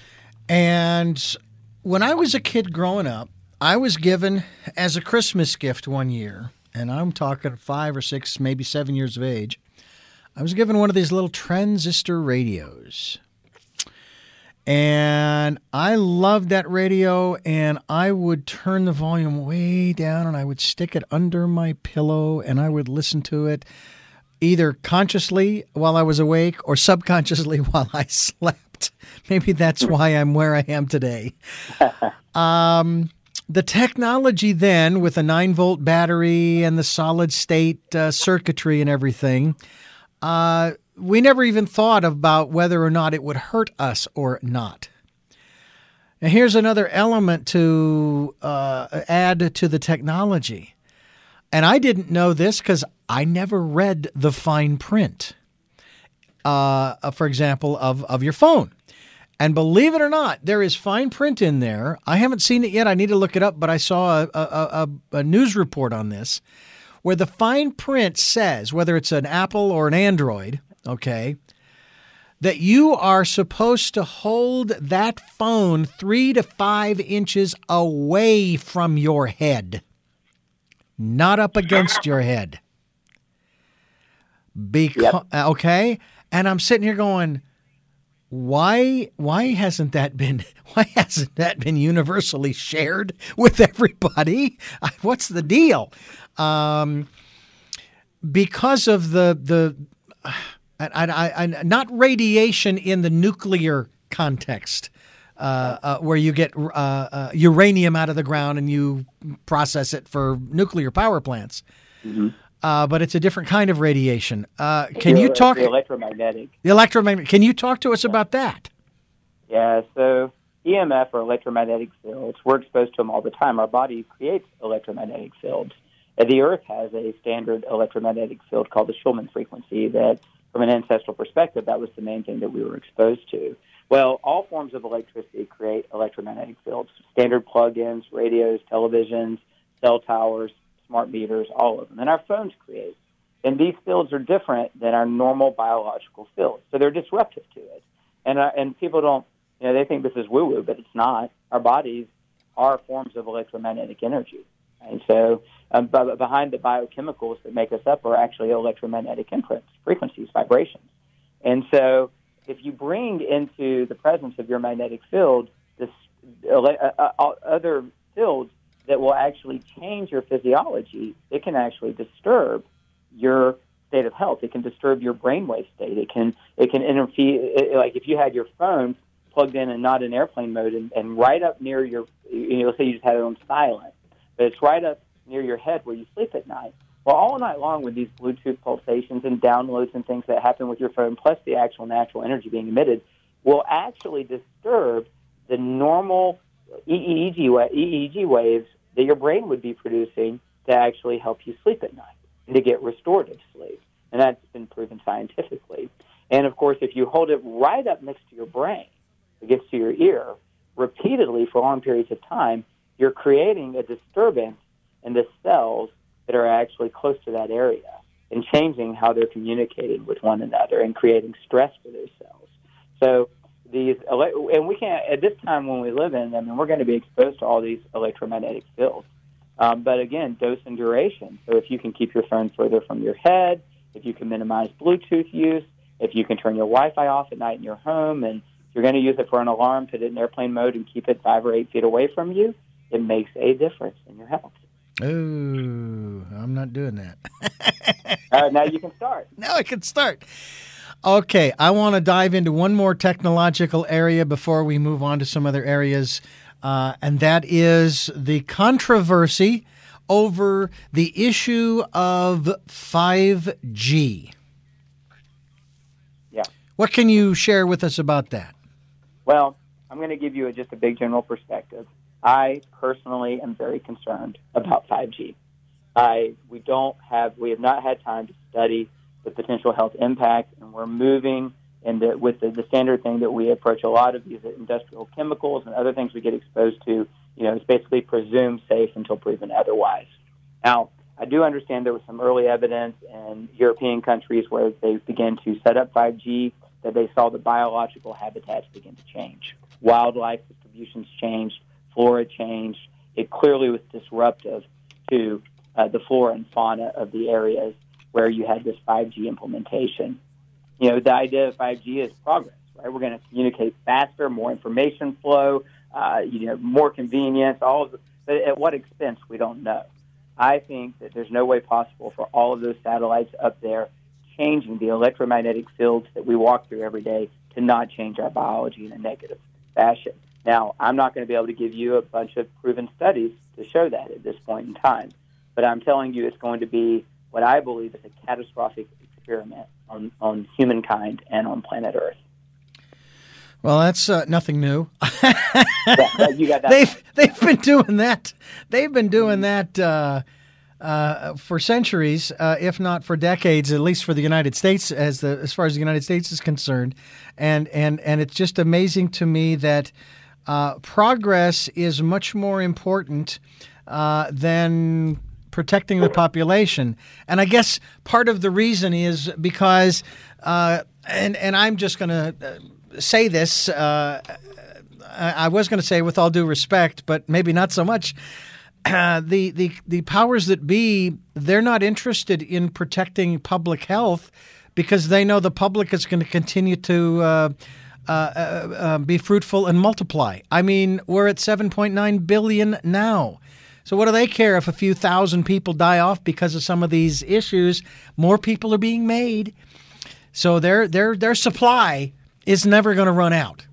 And when I was a kid growing up, I was given as a Christmas gift one year, and I'm talking five or six, maybe seven years of age, I was given one of these little transistor radios. And I loved that radio, and I would turn the volume way down, and I would stick it under my pillow, and I would listen to it either consciously while I was awake or subconsciously while I slept. Maybe that's why I'm where I am today. Um, the technology then, with a nine-volt battery and the solid-state uh, circuitry and everything, uh, we never even thought about whether or not it would hurt us or not. Now, here's another element to uh, add to the technology. And I didn't know this because I never read the fine print, uh, for example, of, of your phone. And believe it or not, there is fine print in there. I haven't seen it yet. I need to look it up, but I saw a, a, a, a news report on this where the fine print says, whether it's an Apple or an Android, okay, that you are supposed to hold that phone three to five inches away from your head, not up against your head. Because, yep. Okay? And I'm sitting here going, why why hasn't that been why hasn't that been universally shared with everybody? What's the deal? Um, because of the the I, I, I, not radiation in the nuclear context, uh, uh, where you get uh, uh, uranium out of the ground and you process it for nuclear power plants. Mm-hmm. Uh, but it's a different kind of radiation. Uh, can the, you talk? The electromagnetic. The electromagnetic. Can you talk to us about that? Yeah. So E M F or electromagnetic fields, we're exposed to them all the time. Our body creates electromagnetic fields. And the Earth has a standard electromagnetic field called the Schulman frequency that, from an ancestral perspective, that was the main thing that we were exposed to. Well, all forms of electricity create electromagnetic fields. Standard plug-ins, radios, televisions, cell towers, smart meters, all of them. And our phones create. And these fields are different than our normal biological fields. So they're disruptive to it. And uh, and people don't, you know, they think this is woo-woo, but it's not. Our bodies are forms of electromagnetic energy. And so um, b- behind the biochemicals that make us up are actually electromagnetic imprints, frequencies, vibrations. And so if you bring into the presence of your magnetic field this uh, uh, other fields that will actually change your physiology, it can actually disturb your state of health. It can disturb your brainwave state. It can it can interfere. It, like if you had your phone plugged in and not in airplane mode, and, and right up near your, you know, let's say you just had it on silent, but it's right up near your head where you sleep at night. Well, all night long with these Bluetooth pulsations and downloads and things that happen with your phone, plus the actual natural energy being emitted, will actually disturb the normal E E G, E E G waves that your brain would be producing to actually help you sleep at night and to get restorative sleep. And that's been proven scientifically. And, of course, if you hold it right up next to your brain, against to your ear, repeatedly for long periods of time, you're creating a disturbance in the cells that are actually close to that area and changing how they're communicating with one another and creating stress for those cells. So these, and we can't, at this time when we live in, I mean, we're going to be exposed to all these electromagnetic fields. Um, but again, dose and duration. So if you can keep your phone further from your head, if you can minimize Bluetooth use, if you can turn your Wi-Fi off at night in your home, and if you're going to use it for an alarm, put it in airplane mode and keep it five or eight feet away from you, it makes a difference in your health. Ooh, I'm not doing that. All right, now you can start. Now I can start. Okay, I want to dive into one more technological area before we move on to some other areas, uh, and that is the controversy over the issue of five G. Yeah. What can you share with us about that? Well, I'm going to give you a, just a big general perspective. I personally am very concerned about five G. I we don't have we have not had time to study the potential health impact, and we're moving in the, with the, the standard thing that we approach a lot of these industrial chemicals and other things we get exposed to. You know, it's basically presumed safe until proven otherwise. Now, I do understand there was some early evidence in European countries where they began to set up five G that they saw the biological habitats begin to change. Wildlife distributions changed. Flora changed. It clearly was disruptive to uh, the flora and fauna of the areas where you had this five G implementation. You know, the idea of five G is progress, right? We're going to communicate faster, more information flow, uh, you know, more convenience, all of the, but at what expense, we don't know. I think that there's no way possible for all of those satellites up there changing the electromagnetic fields that we walk through every day to not change our biology in a negative fashion. Now, I'm not going to be able to give you a bunch of proven studies to show that at this point in time, but I'm telling you it's going to be what I believe is a catastrophic experiment on, on humankind and on planet Earth. Well, that's uh, nothing new. yeah, you got that. They've they've been doing that. They've been doing that uh, uh, for centuries, uh, if not for decades, at least for the United States, as the as far as the United States is concerned, and and and it's just amazing to me that uh, progress is much more important uh, than protecting the population. And I guess part of the reason is because, uh, and and I'm just going to say this. Uh, I was going to say with all due respect, but maybe not so much. Uh, the, the the powers that be, they're not interested in protecting public health because they know the public is going to continue to uh, uh, uh, uh, be fruitful and multiply. I mean, we're at seven point nine billion now. So what do they care if a few thousand people die off because of some of these issues? More people are being made. So their their their supply is never going to run out.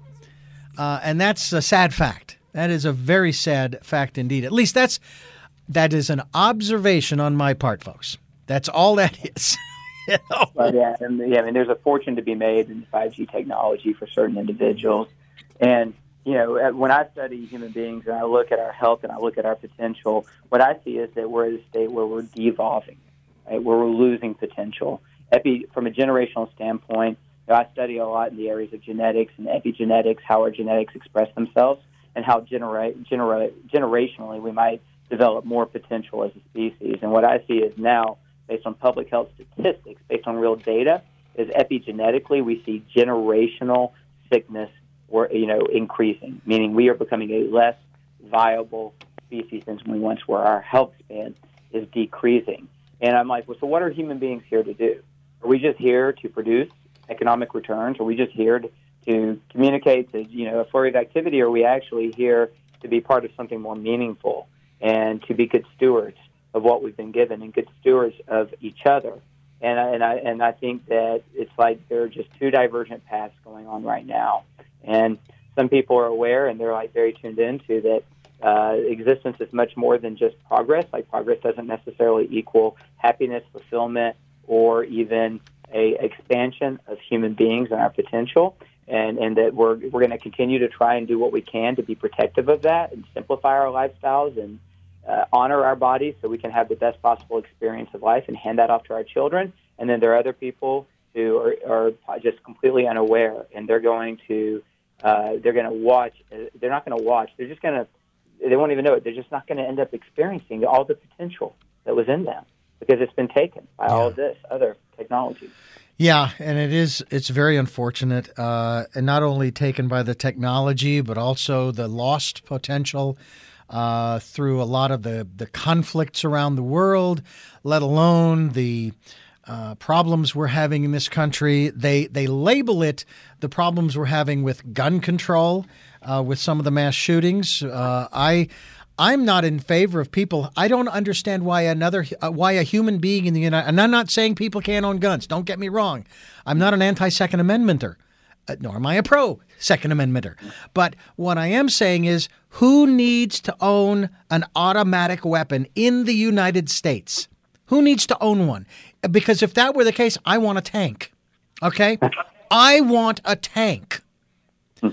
Uh, and that's a sad fact. That is a very sad fact indeed. At least that's that is an observation on my part, folks. That's all that is. You know? Well, yeah, and yeah, I mean, there's a fortune to be made in five G technology for certain individuals. And, you know, when I study human beings and I look at our health and I look at our potential, what I see is that we're at a state where we're devolving, right? Where we're losing potential. Epi, from a generational standpoint, you know, I study a lot in the areas of genetics and epigenetics, how our genetics express themselves, and how genera- genera- generationally we might develop more potential as a species. And what I see is now, based on public health statistics, based on real data, is epigenetically we see generational sickness or you know increasing, meaning we are becoming a less viable species than we once were. Our health span is decreasing. And I'm like, well, so what are human beings here to do? Are we just here to produce economic returns? Are we just here to to communicate to, you know, a flurry of activity, or are we actually here to be part of something more meaningful and to be good stewards of what we've been given and good stewards of each other? And I, and I, and I think that it's like there are just two divergent paths going on right now. And some people are aware and they're like very tuned into that uh, existence is much more than just progress. Like progress doesn't necessarily equal happiness, fulfillment, or even a expansion of human beings and our potential. And, and that we're we're going to continue to try and do what we can to be protective of that and simplify our lifestyles and uh, honor our bodies so we can have the best possible experience of life and hand that off to our children. And then there are other people who are, are just completely unaware, and they're going to uh, they're going to watch. They're not going to watch. They're just going to they won't even know it. They're just not going to end up experiencing all the potential that was in them because it's been taken by yeah. all of this other technology. Yeah, and it is, it's very unfortunate, uh, and not only taken by the technology, but also the lost potential uh, through a lot of the, the conflicts around the world, let alone the uh, problems we're having in this country. They, they label it the problems we're having with gun control, uh, with some of the mass shootings. Uh, I... I'm not in favor of people. I don't understand why another uh, why a human being in the United. And I'm not saying people can't own guns. Don't get me wrong. I'm not an anti-Second Amendmenter, uh, nor am I a pro-Second Amendmenter. But what I am saying is, who needs to own an automatic weapon in the United States? Who needs to own one? Because if that were the case, I want a tank. Okay, I want a tank. Um,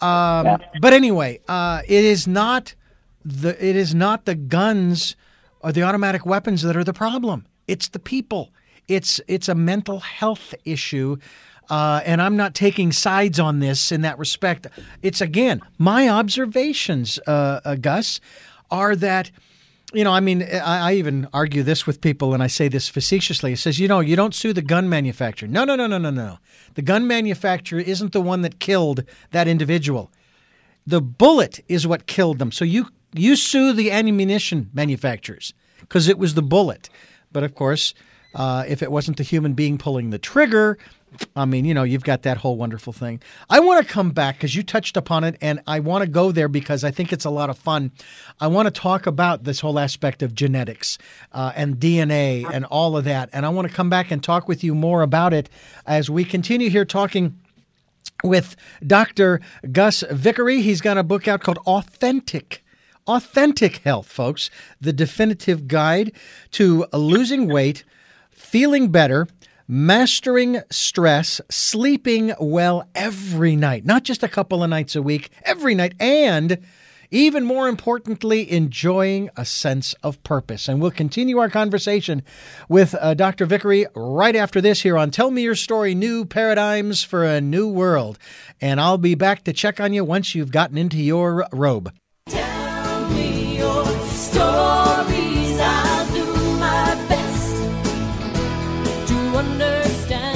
but anyway, uh, it is not. The, it is not the guns or the automatic weapons that are the problem. It's the people. It's it's a mental health issue, uh, and I'm not taking sides on this in that respect. It's, again, my observations, uh, uh, Gus, are that, you know, I mean, I, I even argue this with people, and I say this facetiously. It says, you know, you don't sue the gun manufacturer. No, no, no, no, no, no. The gun manufacturer isn't the one that killed that individual. The bullet is what killed them. So you You sue the ammunition manufacturers because it was the bullet. But, of course, uh, if it wasn't the human being pulling the trigger, I mean, you know, you've got that whole wonderful thing. I want to come back because you touched upon it, and I want to go there because I think it's a lot of fun. I want to talk about this whole aspect of genetics uh, and D N A and all of that. And I want to come back and talk with you more about it as we continue here talking with Doctor Gus Vickery. He's got a book out called Authentic Authentic Health, folks, the definitive guide to losing weight, feeling better, mastering stress, sleeping well every night, not just a couple of nights a week, every night, and even more importantly, enjoying a sense of purpose. And we'll continue our conversation with uh, Doctor Vickery right after this here on Tell Me Your Story, New Paradigms for a New World. And I'll be back to check on you once you've gotten into your robe. Tell me your stories, I'll do my best to understand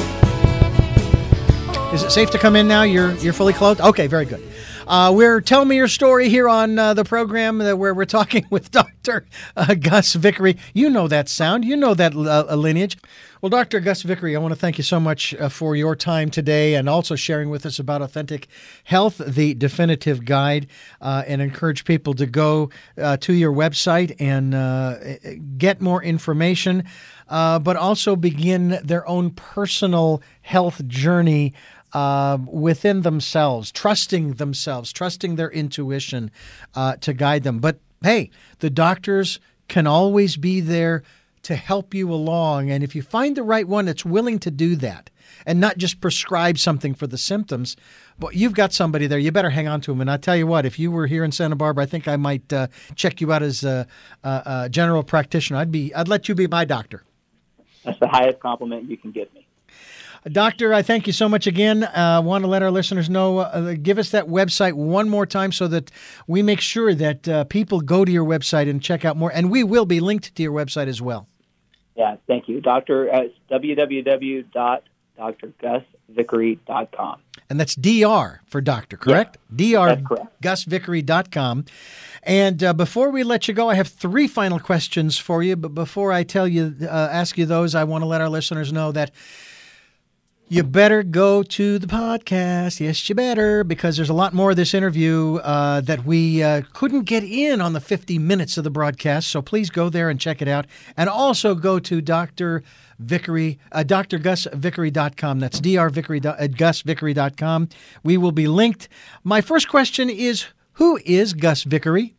you. Is it safe to come in now? You're you're fully clothed? Okay, very good. Uh, we're Tell Me Your Story here on uh, the program uh, where we're talking with Doctor Uh, Gus Vickery. You know that sound. You know that uh, lineage. Well, Doctor Gus Vickery, I want to thank you so much uh, for your time today and also sharing with us about Authentic Health, the definitive guide, uh, and encourage people to go uh, to your website and uh, get more information, uh, but also begin their own personal health journey Uh, within themselves, trusting themselves, trusting their intuition uh, to guide them. But hey, the doctors can always be there to help you along. And if you find the right one that's willing to do that and not just prescribe something for the symptoms, but you've got somebody there, you better hang on to them. And I tell you what, if you were here in Santa Barbara, I think I might uh, check you out as a, a, a general practitioner. I'd be, I'd let you be my doctor. That's the highest compliment you can give me. Doctor, I thank you so much again. I uh, want to let our listeners know, uh, give us that website one more time so that we make sure that uh, people go to your website and check out more. And we will be linked to your website as well. Yeah, thank you. Doctor, uh, it's w w w dot d r gus vickery dot com. And that's D R for doctor, correct? Yeah, D R that's correct. gus vickery dot com. And uh, before we let you go, I have three final questions for you. But before I tell you, uh, ask you those, I want to let our listeners know that you better go to the podcast. Yes, you better, because there's a lot more of this interview uh, that we uh, couldn't get in on the fifty minutes of the broadcast. So please go there and check it out. And also go to Doctor Vickery, uh, d r gus vickery dot com. That's d r gus vickery dot com. We will be linked. My first question is, who is Gus Vickery?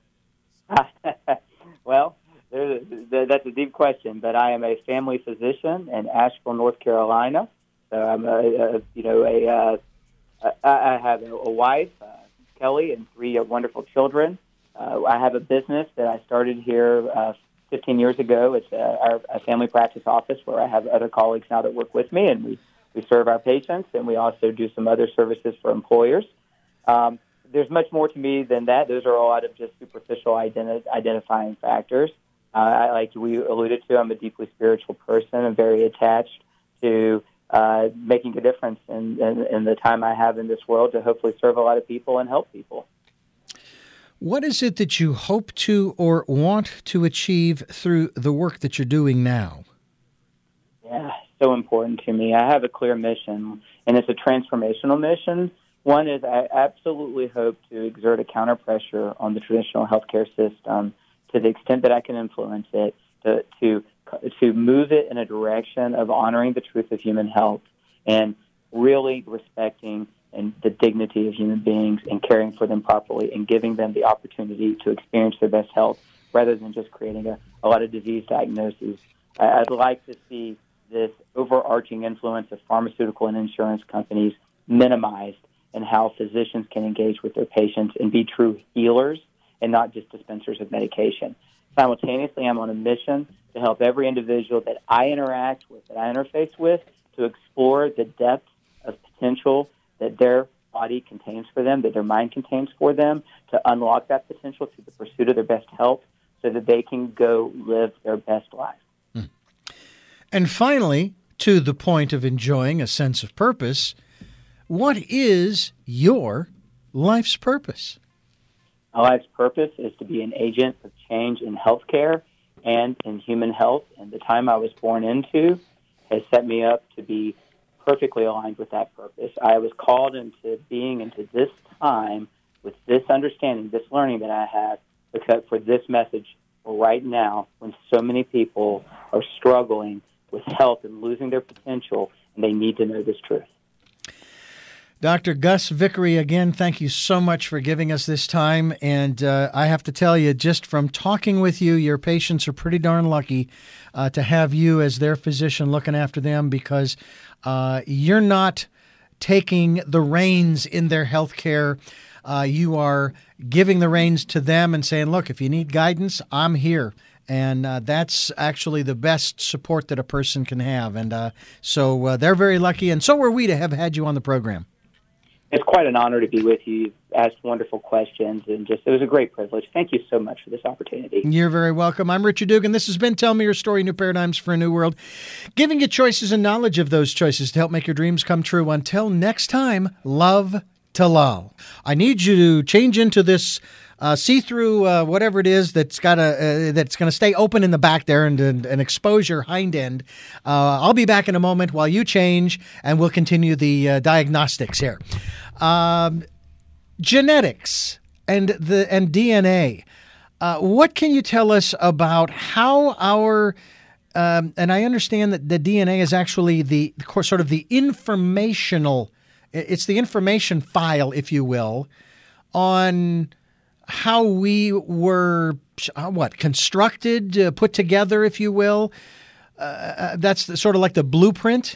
Well, that's a deep question, but I am a family physician in Asheville, North Carolina. So I'm a, a you know a uh, I have a, a wife, uh, Kelly, and three wonderful children. Uh, I have a business that I started here uh, fifteen years ago. It's a, our a family practice office where I have other colleagues now that work with me, and we, we serve our patients, and we also do some other services for employers. Um, there's much more to me than that. Those are a lot of just superficial identi- identifying factors. Uh, I, like we alluded to, I'm a deeply spiritual person. I'm very attached to Uh, making a difference in, in, in the time I have in this world to hopefully serve a lot of people and help people. What is it that you hope to or want to achieve through the work that you're doing now? Yeah, so important to me. I have a clear mission, and it's a transformational mission. One is I absolutely hope to exert a counter pressure on the traditional healthcare system to the extent that I can influence it to to to move it in a direction of honoring the truth of human health and really respecting and the dignity of human beings and caring for them properly and giving them the opportunity to experience their best health rather than just creating a, a lot of disease diagnoses. I'd like to see this overarching influence of pharmaceutical and insurance companies minimized and how physicians can engage with their patients and be true healers and not just dispensers of medication. Simultaneously, I'm on a mission to help every individual that I interact with, that I interface with, to explore the depth of potential that their body contains for them, that their mind contains for them, to unlock that potential through the pursuit of their best health so that they can go live their best life. Hmm. And finally, to the point of enjoying a sense of purpose, what is your life's purpose? My life's purpose is to be an agent of change in healthcare and in human health, and the time I was born into has set me up to be perfectly aligned with that purpose. I was called into being into this time with this understanding, this learning that I have, because for this message right now when so many people are struggling with health and losing their potential, and they need to know this truth. Doctor Gus Vickery, again, thank you so much for giving us this time. And uh, I have to tell you, just from talking with you, your patients are pretty darn lucky uh, to have you as their physician looking after them, because uh, you're not taking the reins in their health care Uh, you are giving the reins to them and saying, look, if you need guidance, I'm here. And uh, that's actually the best support that a person can have. And uh, so uh, they're very lucky, and so are we to have had you on the program. It's quite an honor to be with you. You've asked wonderful questions, and just it was a great privilege. Thank you so much for this opportunity. You're very welcome. I'm Richard Dugan. This has been Tell Me Your Story, New Paradigms for a New World, giving you choices and knowledge of those choices to help make your dreams come true. Until next time, love to lull. I need you to change into this uh, see-through uh, whatever it is that's got a uh, that's going to stay open in the back there and, and, and expose your hind end. Uh, I'll be back in a moment while you change, and we'll continue the uh, diagnostics here. Um, genetics and the and D N A. Uh, what can you tell us about how our um, and I understand that the D N A is actually the, the sort of the informational. It's the information file, if you will, on how we were uh, what constructed, uh, put together, if you will. Uh, that's the, sort of like the blueprint.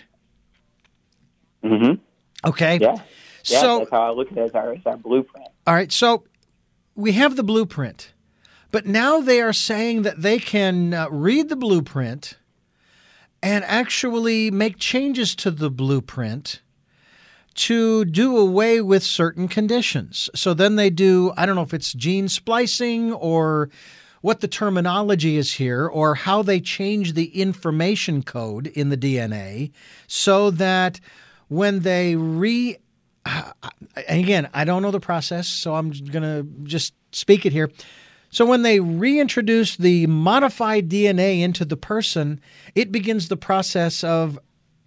Mm-hmm. Okay. Yeah. Yeah, so, that's how I look at it as our, as our blueprint. All right, so we have the blueprint, but now they are saying that they can uh, read the blueprint and actually make changes to the blueprint to do away with certain conditions. So then they do, I don't know if it's gene splicing or what the terminology is here, or how they change the information code in the D N A so that when they re Again, I don't know the process, so I'm going to just speak it here. So when they reintroduce the modified D N A into the person, it begins the process of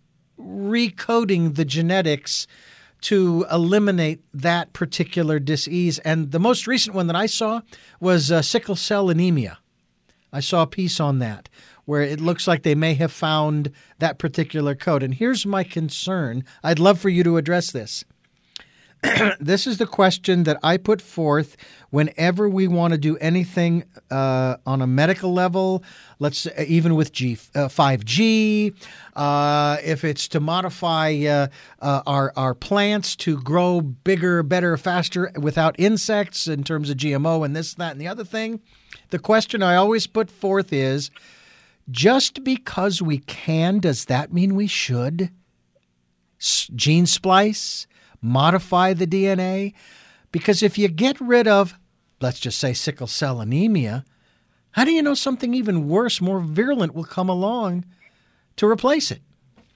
recoding the genetics to eliminate that particular disease. And the most recent one that I saw was uh, sickle cell anemia. I saw a piece on that where it looks like they may have found that particular code. And here's my concern. I'd love for you to address this. This is the question that I put forth whenever we want to do anything uh, on a medical level, let's say even with G, uh, five G, uh, if it's to modify uh, uh, our, our plants to grow bigger, better, faster without insects in terms of G M O and this, that, and the other thing. The question I always put forth is, just because we can, does that mean we should gene splice? Modify the D N A? Because if you get rid of, let's just say, sickle cell anemia, how do you know something even worse, more virulent will come along to replace it?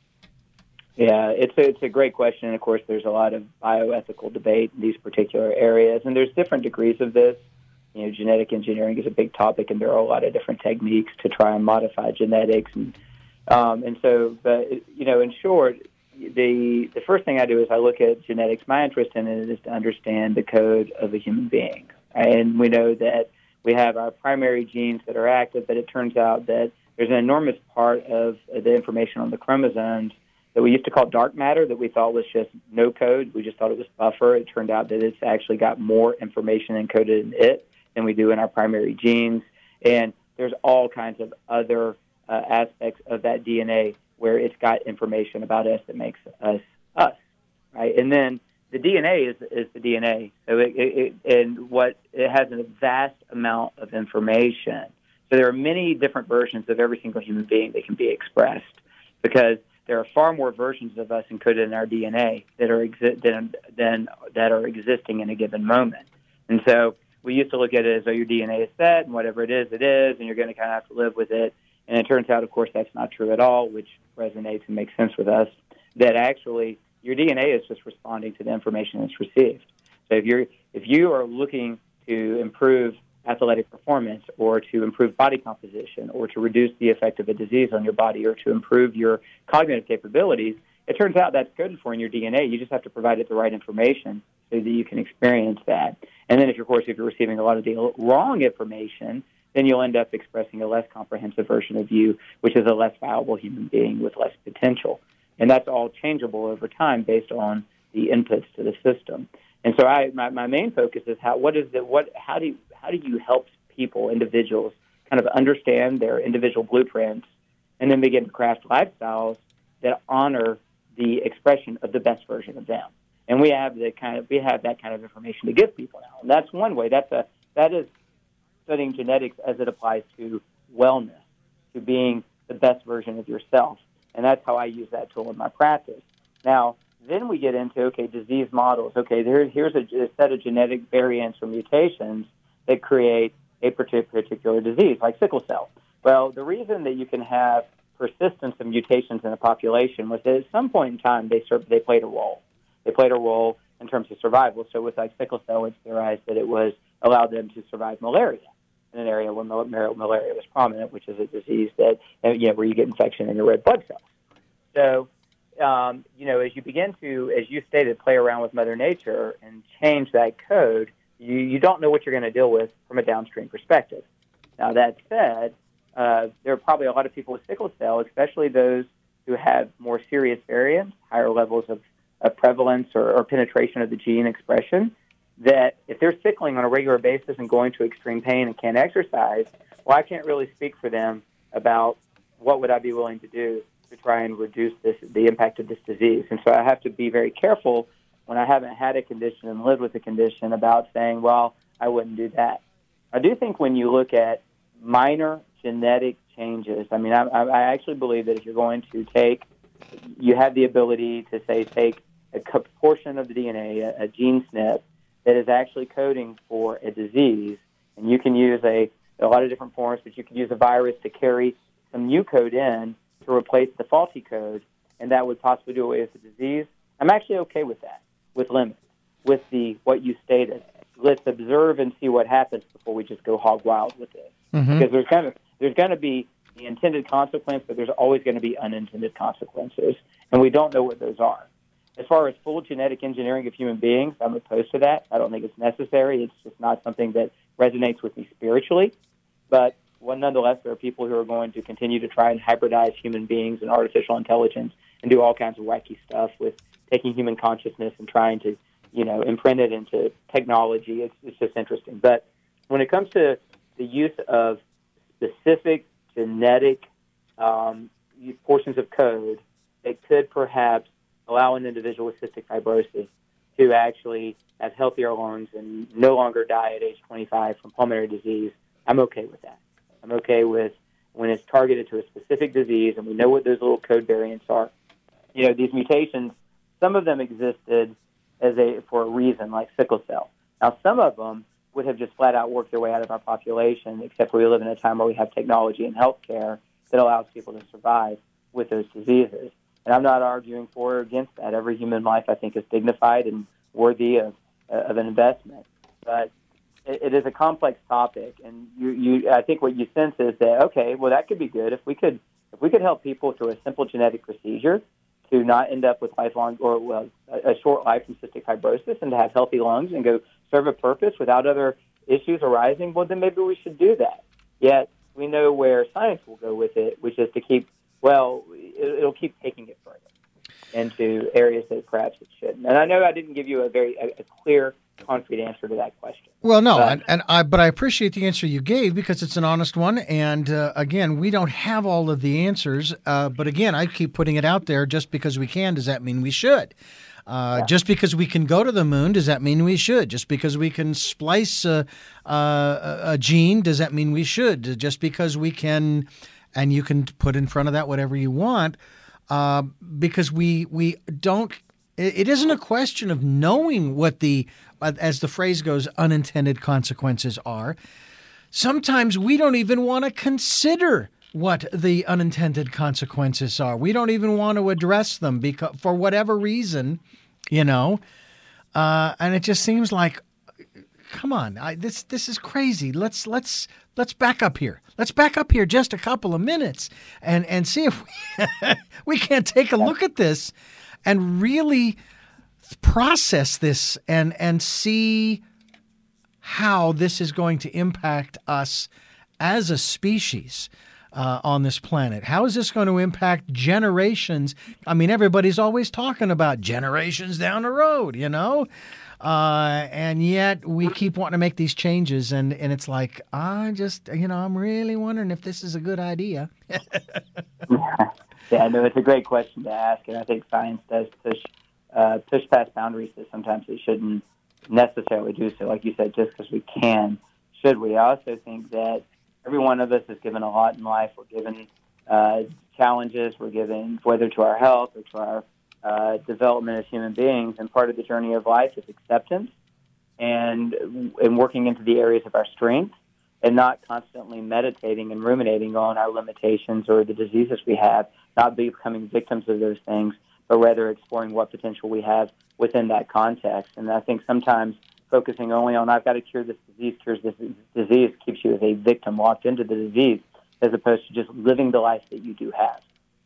Yeah, it's a, it's a great question. And of course, there's a lot of bioethical debate in these particular areas, and there's different degrees of this. You know, genetic engineering is a big topic, and there are a lot of different techniques to try and modify genetics. And um, and so, but you know, in short, The the first thing I do is I look at genetics. My interest in it is to understand the code of a human being. And we know that we have our primary genes that are active, but it turns out that there's an enormous part of the information on the chromosomes that we used to call dark matter that we thought was just no code. We just thought it was buffer. It turned out that it's actually got more information encoded in it than we do in our primary genes. And there's all kinds of other uh, aspects of that D N A where it's got information about us that makes us us, right? And then the D N A is is the D N A. So it, it, it and what it has a vast amount of information. So there are many different versions of every single human being that can be expressed, because there are far more versions of us encoded in our D N A that are exi- than, than that are existing in a given moment. And so we used to look at it as though your D N A is set, and whatever it is, it is, and you're going to kind of have to live with it. And it turns out, of course, that's not true at all, which resonates and makes sense with us, that actually your D N A is just responding to the information that's received. So if you're if you are looking to improve athletic performance, or to improve body composition, or to reduce the effect of a disease on your body, or to improve your cognitive capabilities, it turns out that's coded for in your D N A. You just have to provide it the right information so that you can experience that. And then, if of course, if you're receiving a lot of the wrong information, then you'll end up expressing a less comprehensive version of you, which is a less viable human being with less potential. And that's all changeable over time based on the inputs to the system. And so, I my, my main focus is how what is the what how do you, how do you help people, individuals, kind of understand their individual blueprints, and then begin to craft lifestyles that honor the expression of the best version of them. And we have the kind of we have that kind of information to give people now. And that's one way. That's a that is studying genetics as it applies to wellness, to being the best version of yourself. And that's how I use that tool in my practice. Now, then we get into, okay, disease models. Okay, there, here's a, a set of genetic variants or mutations that create a particular disease, like sickle cell. Well, the reason that you can have persistence of mutations in a population was that at some point in time they served, they played a role. They played a role in terms of survival. So with like sickle cell, it's theorized that it was allowed them to survive malaria in an area where malaria was prominent, which is a disease that, you know, where you get infection in your red blood cells. So, um, you know, as you begin to, as you stated, play around with Mother Nature and change that code, you, you don't know what you're going to deal with from a downstream perspective. Now, that said, uh, there are probably a lot of people with sickle cell, especially those who have more serious variants, higher levels of, of prevalence or, or penetration of the gene expression, that if they're sickling on a regular basis and going to extreme pain and can't exercise, well, I can't really speak for them about what would I be willing to do to try and reduce this, the impact of this disease. And so I have to be very careful when I haven't had a condition and lived with a condition about saying, well, I wouldn't do that. I do think when you look at minor genetic changes, I mean, I, I actually believe that if you're going to take, you have the ability to, say, take a portion of the D N A, a, a gene SNP, that is actually coding for a disease, and you can use a, a lot of different forms, but you can use a virus to carry some new code in to replace the faulty code, and that would possibly do away with the disease. I'm actually okay with that, with limits, with the what you stated. Let's observe and see what happens before we just go hog wild with this. Mm-hmm. Because there's kind of there's going to be the intended consequence, but there's always going to be unintended consequences, and we don't know what those are. As far as full genetic engineering of human beings, I'm opposed to that. I don't think it's necessary. It's just not something that resonates with me spiritually. But well, nonetheless, there are people who are going to continue to try and hybridize human beings and artificial intelligence and do all kinds of wacky stuff with taking human consciousness and trying to, you know, imprint it into technology. It's, it's just interesting. But when it comes to the use of specific genetic um, portions of code that could perhaps allow an individual with cystic fibrosis to actually have healthier lungs and no longer die at age twenty-five from pulmonary disease, I'm okay with that. I'm okay with when it's targeted to a specific disease and we know what those little code variants are. You know, these mutations, some of them existed as a for a reason, like sickle cell. Now, some of them would have just flat out worked their way out of our population, except we live in a time where we have technology and healthcare that allows people to survive with those diseases. And I'm not arguing for or against that. Every human life, I think, is dignified and worthy of, uh, of an investment. But it, it is a complex topic, and you, you, I think what you sense is that, okay, well, that could be good. If we could if we could help people through a simple genetic procedure to not end up with lifelong or, well, a, a short life from cystic fibrosis and to have healthy lungs and go serve a purpose without other issues arising, well, then maybe we should do that. Yet we know where science will go with it, which is to keep Well, it'll keep taking it further into areas that perhaps it shouldn't. And I know I didn't give you a very a, a clear, concrete answer to that question. Well, no, but, and, and I but I appreciate the answer you gave because it's an honest one. And uh, again, we don't have all of the answers. Uh, but again, I keep putting it out there. Just because we can, does that mean we should? Uh, yeah. Just because we can go to the moon, does that mean we should? Just because we can splice a, a, a gene, does that mean we should? Just because we can. And you can put in front of that whatever you want, uh, because we we don't. It, it isn't a question of knowing what the, as the phrase goes, unintended consequences are. Sometimes we don't even want to consider what the unintended consequences are. We don't even want to address them because for whatever reason, you know. Uh, and it just seems like, come on, I, this this is crazy. Let's let's. Let's back up here. Let's back up here just a couple of minutes and, and see if we, we can't take a look at this and really process this and, and see how this is going to impact us as a species uh, on this planet. How is this going to impact generations? I mean, everybody's always talking about generations down the road, you know? Uh, and yet we keep wanting to make these changes, and, and it's like, I just, you know, I'm really wondering if this is a good idea. Yeah, no, it's a great question to ask, and I think science does push uh, push past boundaries that sometimes we shouldn't necessarily do so. Like you said, just because we can, should we? I also think that every one of us is given a lot in life. We're given uh, challenges. We're given, whether to our health or to our uh, development as human beings. And part of the journey of life is acceptance and and working into the areas of our strength, and not constantly meditating and ruminating on our limitations or the diseases we have, not becoming victims of those things, but rather exploring what potential we have within that context. And I think sometimes focusing only on, I've got to cure this disease, cures this disease, keeps you as a victim locked into the disease, as opposed to just living the life that you do have.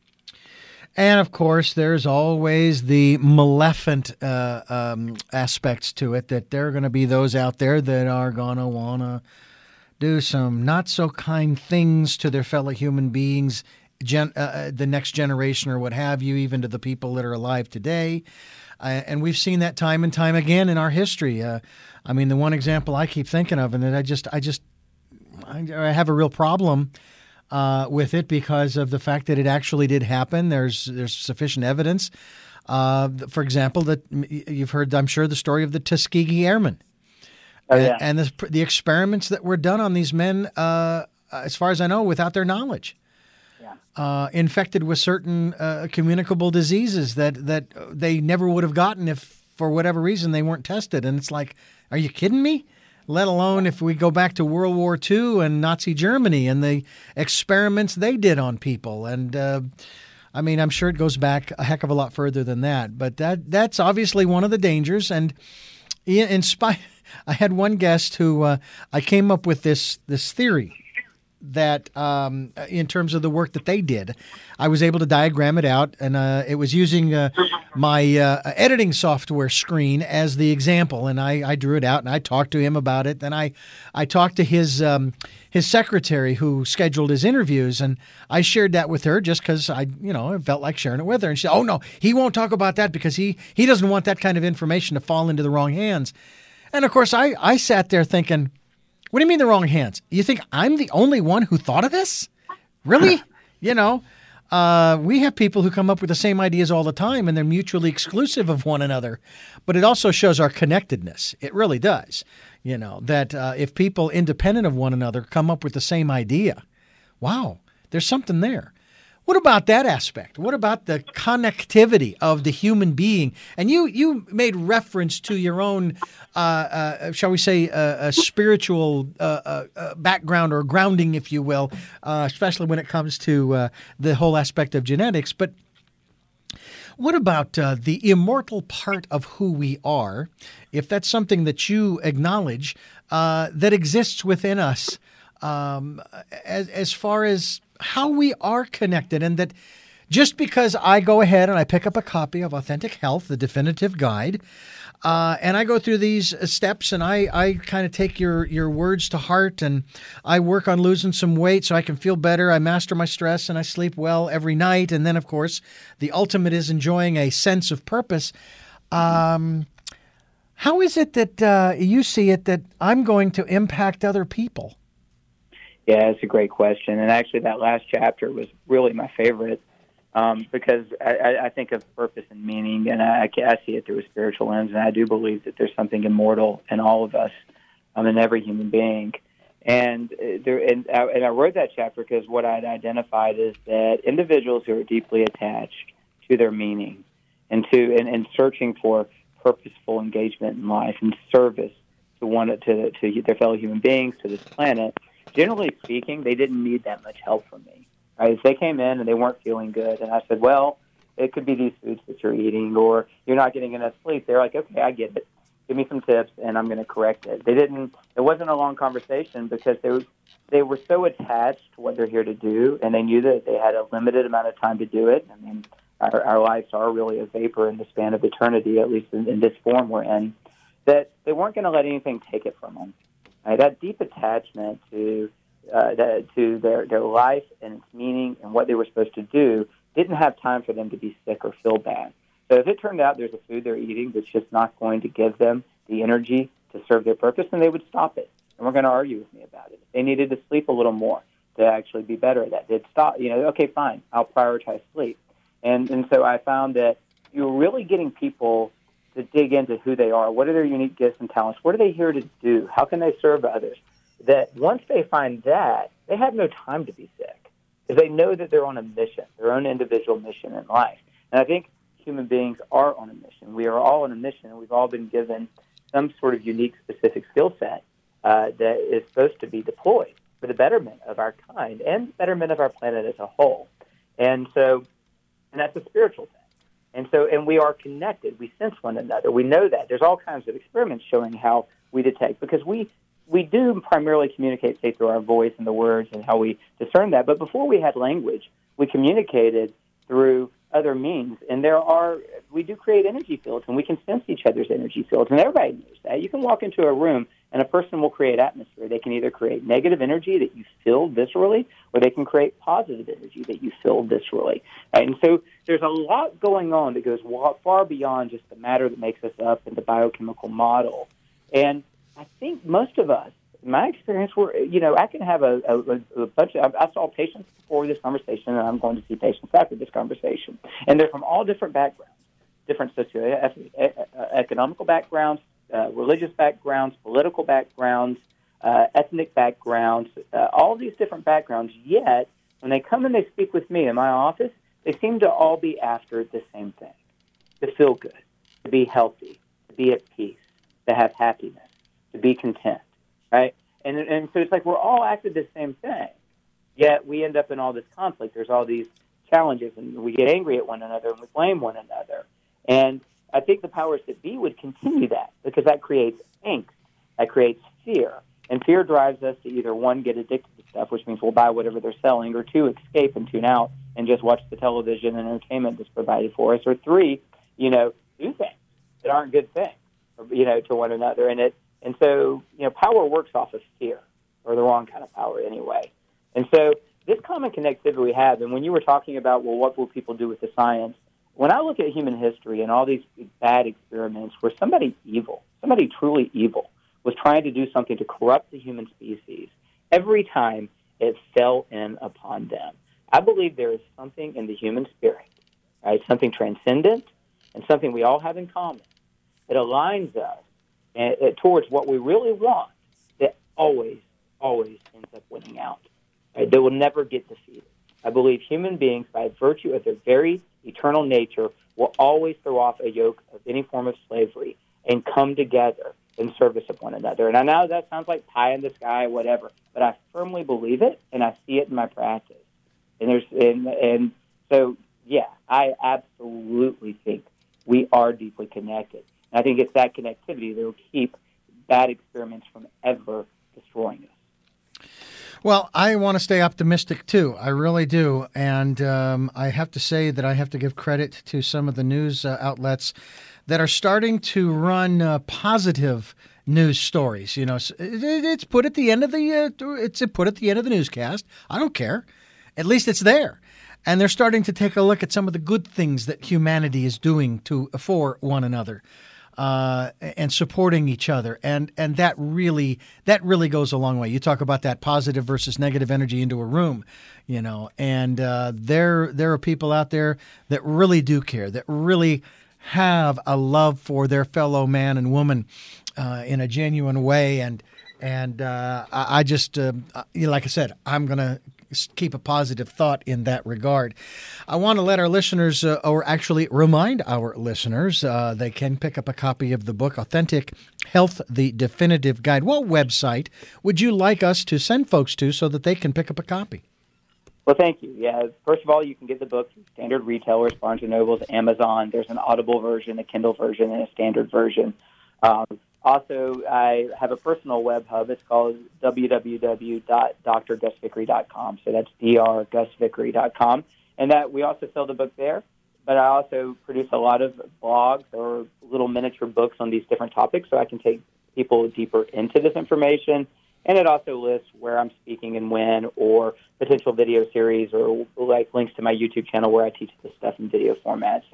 And, of course, there's always the malevolent uh, um, aspects to it, that there are going to be those out there that are going to want to do some not-so-kind things to their fellow human beings, gen- uh, the next generation or what have you, even to the people that are alive today. Uh, and we've seen that time and time again in our history. Uh, I mean, the one example I keep thinking of, and that I just, I just, I, I have a real problem uh, with it because of the fact that it actually did happen. There's, there's sufficient evidence. Uh, for example, that you've heard, I'm sure, the story of the Tuskegee Airmen. Oh, yeah. And, and the, the experiments that were done on these men, uh, as far as I know, without their knowledge. Uh, infected with certain uh, communicable diseases that, that they never would have gotten if, for whatever reason, they weren't tested. And it's like, are you kidding me? Let alone if we go back to World War Two and Nazi Germany and the experiments they did on people. And, uh, I mean, I'm sure it goes back a heck of a lot further than that. But that that's obviously one of the dangers. And in, in spite, I had one guest who uh, I came up with this this theory that um, in terms of the work that they did, I was able to diagram it out, and uh, it was using uh, my uh, editing software screen as the example, and I, I drew it out, and I talked to him about it. Then I, I talked to his um, his secretary who scheduled his interviews, and I shared that with her just because I, you know, I felt like sharing it with her. And she said, "Oh no, he won't talk about that because he he doesn't want that kind of information to fall into the wrong hands." And of course, I I sat there thinking, what do you mean the wrong hands? You think I'm the only one who thought of this? Really? You know, uh, we have people who come up with the same ideas all the time, and they're mutually exclusive of one another. But it also shows our connectedness. It really does. You know, that uh, if people independent of one another come up with the same idea, wow, there's something there. What about that aspect? What about the connectivity of the human being? And you you made reference to your own, uh, uh, shall we say, uh, a spiritual uh, uh, background or grounding, if you will, uh, especially when it comes to uh, the whole aspect of genetics. But what about uh, the immortal part of who we are, if that's something that you acknowledge, uh, that exists within us, um, as, as far as how we are connected, and that just because I go ahead and I pick up a copy of Authentic Health, the definitive guide, uh, and I go through these steps, and I, I kind of take your, your words to heart, and I work on losing some weight so I can feel better. I master my stress, and I sleep well every night. And then, of course, the ultimate is enjoying a sense of purpose. Um, how is it that uh, you see it that I'm going to impact other people? Yeah, it's a great question. And actually, that last chapter was really my favorite um, because I, I think of purpose and meaning, and I, I see it through a spiritual lens, and I do believe that there's something immortal in all of us, um, in every human being. And, there, and, I, and I wrote that chapter because what I'd identified is that individuals who are deeply attached to their meaning and to and, and searching for purposeful engagement in life and service to one to, to their fellow human beings, to this planet, generally speaking, they didn't need that much help from me. Right? If they came in and they weren't feeling good, and I said, well, it could be these foods that you're eating, or you're not getting enough sleep, they're like, okay, I get it. Give me some tips, and I'm going to correct it. They didn't. It wasn't a long conversation because they were, they were so attached to what they're here to do, and they knew that they had a limited amount of time to do it. I mean, our, our lives are really a vapor in the span of eternity, at least in, in this form we're in, that they weren't going to let anything take it from them. Right, that deep attachment to uh, that, to their, their life and its meaning and what they were supposed to do didn't have time for them to be sick or feel bad. So if it turned out there's a food they're eating that's just not going to give them the energy to serve their purpose, then they would stop it. And we're going to argue with me about it. If they needed to sleep a little more to actually be better at that, they'd stop. You know, okay, fine, I'll prioritize sleep. And and so I found that you're really getting people to dig into who they are. What are their unique gifts and talents? What are they here to do? How can they serve others? That once they find that, they have no time to be sick because they know that they're on a mission, their own individual mission in life. And I think human beings are on a mission. We are all on a mission, and we've all been given some sort of unique, specific skill set uh, that is supposed to be deployed for the betterment of our kind and betterment of our planet as a whole. And so, and that's a spiritual thing. And so, and we are connected. We sense one another. We know that. There's all kinds of experiments showing how we detect, because we, we do primarily communicate, say, through our voice and the words and how we discern that. But before we had language, we communicated through other means. And there are, we do create energy fields, and we can sense each other's energy fields. And everybody knows that. You can walk into a room, and a person will create atmosphere. They can either create negative energy that you feel viscerally, or they can create positive energy that you feel viscerally. Right? And so there's a lot going on that goes far beyond just the matter that makes us up and the biochemical model. And I think most of us, in my experience, we're, you know, I can have a, a, a bunch of, I saw patients before this conversation, and I'm going to see patients after this conversation. And they're from all different backgrounds, different socio-economical backgrounds, Uh, religious backgrounds, political backgrounds, uh, ethnic backgrounds, uh, all these different backgrounds. Yet, when they come and they speak with me in my office, they seem to all be after the same thing: to feel good, to be healthy, to be at peace, to have happiness, to be content, right? And and so it's like we're all after the same thing. Yet we end up in all this conflict. There's all these challenges, and we get angry at one another, and we blame one another. And I think the powers that be would continue that, because that creates angst, that creates fear. And fear drives us to either, one, get addicted to stuff, which means we'll buy whatever they're selling, or two, escape and tune out and just watch the television and entertainment that's provided for us, or three, you know, do things that aren't good things, or, you know, to one another. And it, and so, you know, power works off of fear, or the wrong kind of power anyway. And so this common connectivity we have, and when you were talking about, well, what will people do with the science, when I look at human history and all these bad experiments where somebody evil, somebody truly evil, was trying to do something to corrupt the human species, every time it fell in upon them. I believe there is something in the human spirit, right? Something transcendent and something we all have in common that aligns us and, uh, towards what we really want, that always, always ends up winning out. Right? They will never get defeated. I believe human beings, by virtue of their very eternal nature, will always throw off a yoke of any form of slavery and come together in service of one another. And I know that sounds like pie in the sky, whatever, but I firmly believe it, and I see it in my practice. And there's and, and so, yeah, I absolutely think we are deeply connected. And I think it's that connectivity that will keep bad experiments from ever destroying us. Well, I want to stay optimistic, too. I really do. And um, I have to say that I have to give credit to some of the news uh, outlets that are starting to run uh, positive news stories. You know, it, it's put at the end of the uh, it's put at the end of the newscast. I don't care. At least it's there. And they're starting to take a look at some of the good things that humanity is doing to for one another. Uh, and supporting each other, and and that really that really goes a long way. You talk about that positive versus negative energy into a room, you know, and uh, there there are people out there that really do care, that really have a love for their fellow man and woman uh, in a genuine way, and and uh, I, I just uh, you know, like I said, I'm gonna keep a positive thought in that regard. I want to let our listeners, uh, or actually remind our listeners, uh, they can pick up a copy of the book, Authentic Health, The Definitive Guide. What website would you like us to send folks to so that they can pick up a copy? Well, thank you. Yeah, first of all, you can get the book through standard retailers, Barnes and Nobles, Amazon. There's an Audible version, a Kindle version, and a standard version. Um, Also, I have a personal web hub. It's called w w w dot d r gus vickery dot com. So that's d r gus vickery dot com. And that we also sell the book there. But I also produce a lot of blogs or little miniature books on these different topics so I can take people deeper into this information. And it also lists where I'm speaking and when, or potential video series, or like links to my YouTube channel where I teach this stuff in video format. So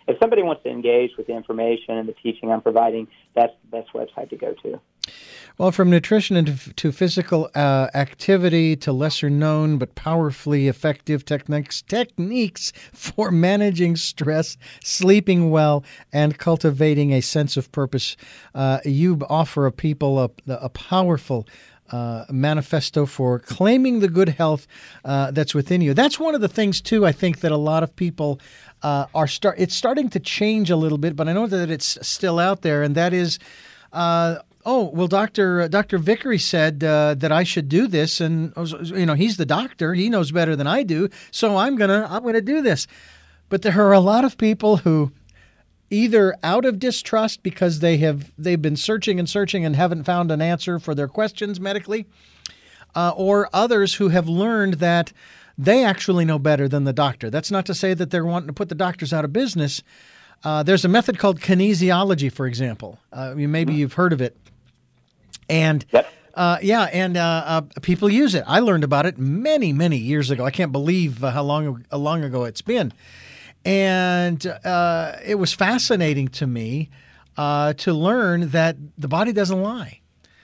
if somebody wants to engage with the information and the teaching I'm providing, that's the best website to go to. Well, from nutrition into, to physical uh, activity to lesser known but powerfully effective techniques techniques for managing stress, sleeping well, and cultivating a sense of purpose, uh, you offer a people a, a powerful uh, manifesto for claiming the good health uh, that's within you. That's one of the things, too, I think that a lot of people uh, are start. It's starting to change a little bit, but I know that it's still out there, and that is. Uh, Oh, well, Doctor Uh, Doctor Vickery said uh, that I should do this, and you know he's the doctor; he knows better than I do. So I'm gonna I'm gonna do this. But there are a lot of people who, either out of distrust because they have they've been searching and searching and haven't found an answer for their questions medically, uh, or others who have learned that they actually know better than the doctor. That's not to say that they're wanting to put the doctors out of business. Uh, there's a method called kinesiology, for example. Uh, maybe you've heard of it. And Yep. uh, yeah, and uh, uh, people use it. I learned about it many, many years ago. I can't believe uh, how long how long ago it's been. And uh, it was fascinating to me uh, to learn that the body doesn't lie.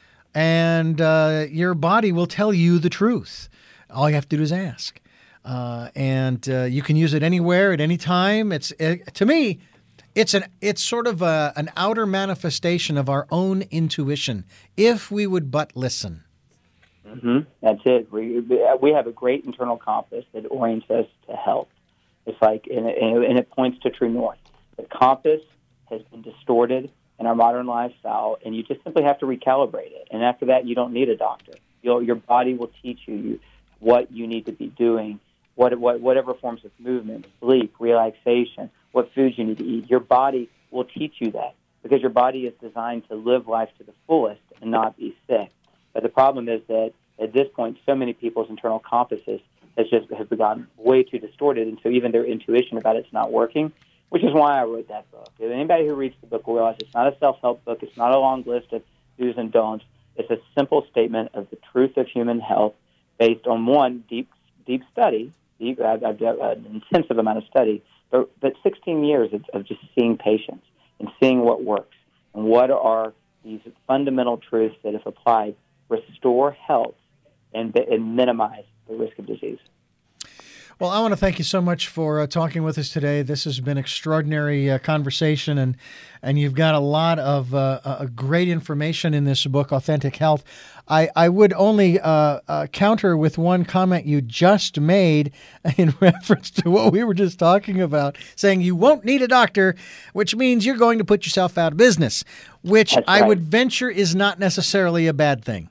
And uh, your body will tell you the truth. All you have to do is ask. Uh, and uh, you can use it anywhere at any time. It's it, to me, it's an it's sort of a, an outer manifestation of our own intuition, if we would but listen. Mm-hmm. That's it. We we have a great internal compass that orients us to health. It's like, and it, and it points to true north. The compass has been distorted in our modern lifestyle, and you just simply have to recalibrate it. And after that, you don't need a doctor. You'll, your body will teach you what you need to be doing, what, what whatever forms of movement, sleep, relaxation, what foods you need to eat. Your body will teach you that because your body is designed to live life to the fullest and not be sick. But the problem is that at this point, so many people's internal compasses has just have become way too distorted, and so even their intuition about it's not working, which is why I wrote that book. If anybody who reads the book will realize it's not a self-help book. It's not a long list of do's and don'ts. It's a simple statement of the truth of human health based on, one, deep deep study. Deep, I've, I've done an intensive amount of study, but, but sixteen years of, of just seeing patients and seeing what works and what are these fundamental truths that, if applied, restore health and, and minimize the risk of disease. Well, I want to thank you so much for uh, talking with us today. This has been extraordinary uh, conversation, and and you've got a lot of uh, uh, great information in this book, Authentic Health. I, I would only uh, uh, counter with one comment you just made in reference to what we were just talking about, saying you won't need a doctor, which means you're going to put yourself out of business, which That's I right. would venture is not necessarily a bad thing.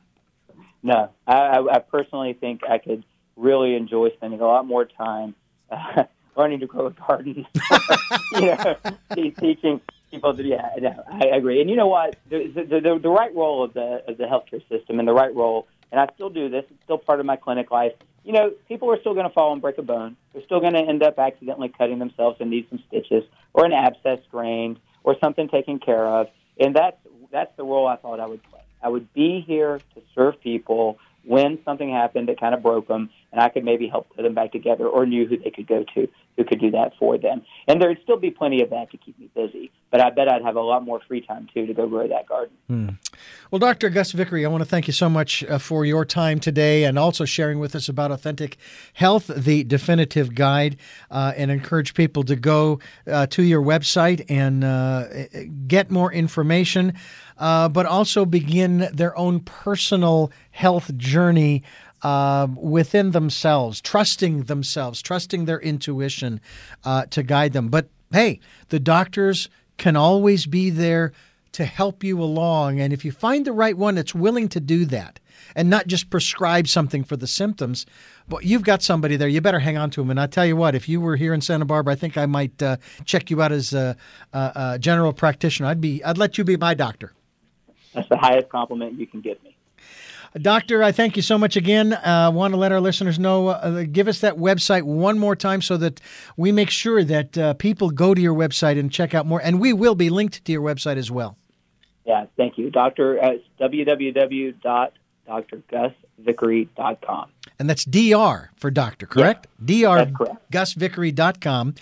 No, I, I, I personally think I could really enjoy spending a lot more time uh, learning to grow a garden, you know, teaching people to, yeah, no, I agree. And you know what? The, the, the, the right role of the of the healthcare system and the right role, and I still do this, it's still part of my clinic life, you know, people are still going to fall and break a bone. They're still going to end up accidentally cutting themselves and need some stitches or an abscess drained or something taken care of. And that's, that's the role I thought I would play. I would be here to serve people when something happened that kind of broke them, and I could maybe help put them back together or knew who they could go to who could do that for them. And there'd still be plenty of that to keep me busy, but I bet I'd have a lot more free time, too, to go grow that garden. Hmm. Well, Doctor Gus Vickery, I want to thank you so much uh, for your time today and also sharing with us about Authentic Health, the definitive guide, uh, and encourage people to go uh, to your website and uh, get more information, uh, but also begin their own personal health journey Uh, within themselves, trusting themselves, trusting their intuition uh, to guide them. But hey, the doctors can always be there to help you along. And if you find the right one that's willing to do that and not just prescribe something for the symptoms, but you've got somebody there, you better hang on to them. And I tell you what, if you were here in Santa Barbara, I think I might uh, check you out as a, a, a general practitioner. I'd be, I'd let you be my doctor. That's the highest compliment you can give me. Doctor, I thank you so much again. I uh, want to let our listeners know, uh, give us that website one more time so that we make sure that uh, people go to your website and check out more. And we will be linked to your website as well. Yeah, thank you. Doctor, uh, w w w dot d r gus vickery dot com. And that's D R for doctor, correct? Yeah, D R that's correct. gus vickery dot com.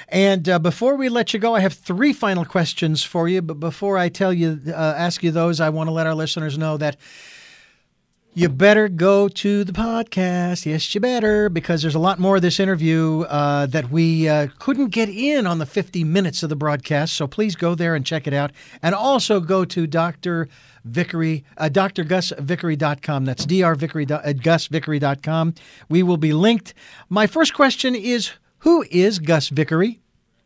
And uh, before we let you go, I have three final questions for you. But before I tell you, uh, ask you those, I want to let our listeners know that you better go to the podcast. Yes, you better, because there's a lot more of this interview uh, that we uh, couldn't get in on the fifty minutes of the broadcast. So please go there and check it out. And also go to Doctor Vickery, uh, D R Gus Vickery dot com. That's D R Gus Vickery dot com. We will be linked. My first question is, who is Gus Vickery?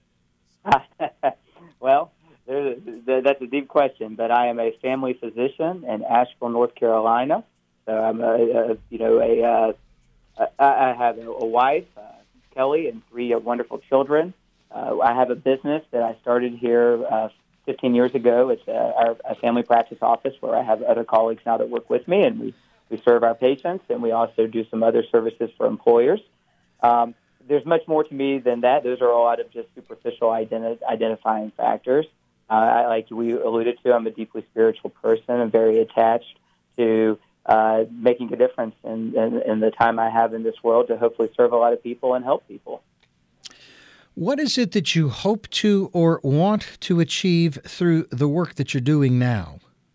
Well, that's a deep question, but I am a family physician in Asheville, North Carolina. So I'm a, a you know a uh, I I have a wife, uh, Kelly, and three wonderful children. Uh, I have a business that I started here uh, fifteen years ago. It's a, our, a family practice office where I have other colleagues now that work with me, and we, we serve our patients, and we also do some other services for employers. Um, there's much more to me than that. Those are a lot of just superficial identi- identifying factors. Uh, I, like we alluded to, I'm a deeply spiritual person. I'm very attached to uh, making a difference in, in, in the time I have in this world to hopefully serve a lot of people and help people. What is it that you hope to or want to achieve through the work that you're doing now?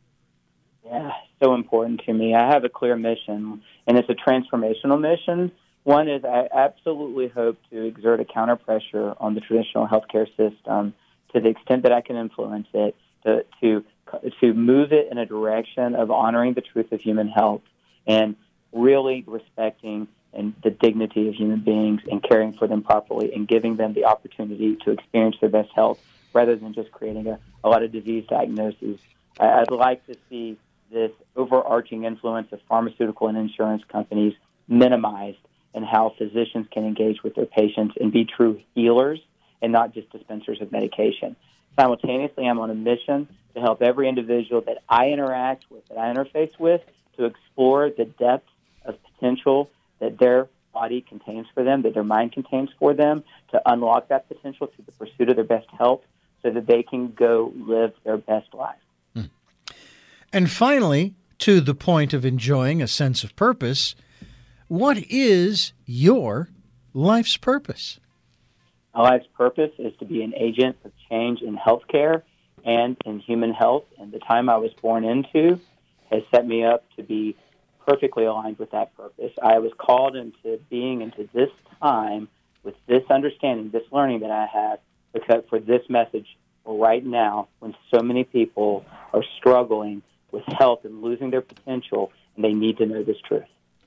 Yeah, so important to me. I have a clear mission, and it's a transformational mission. One is I absolutely hope to exert a counter-pressure on the traditional healthcare system to the extent that I can influence it, to, to, to move it in a direction of honoring the truth of human health and really respecting and the dignity of human beings and caring for them properly and giving them the opportunity to experience their best health rather than just creating a, a lot of disease diagnoses. I'd like to see this overarching influence of pharmaceutical and insurance companies minimized and how physicians can engage with their patients and be true healers and not just dispensers of medication. Simultaneously, I'm on a mission to help every individual that I interact with, that I interface with, to explore the depth of potential that their body contains for them, that their mind contains for them, to unlock that potential through the pursuit of their best health so that they can go live their best life. Hmm. And finally, to the point of enjoying a sense of purpose, what is your life's purpose? My life's purpose is to be an agent of change in healthcare and in human health, and the time I was born into has set me up to be perfectly aligned with that purpose. I was called into being into this time with this understanding, this learning that I have, because for this message right now when so many people are struggling with health and losing their potential, and they need to know this truth.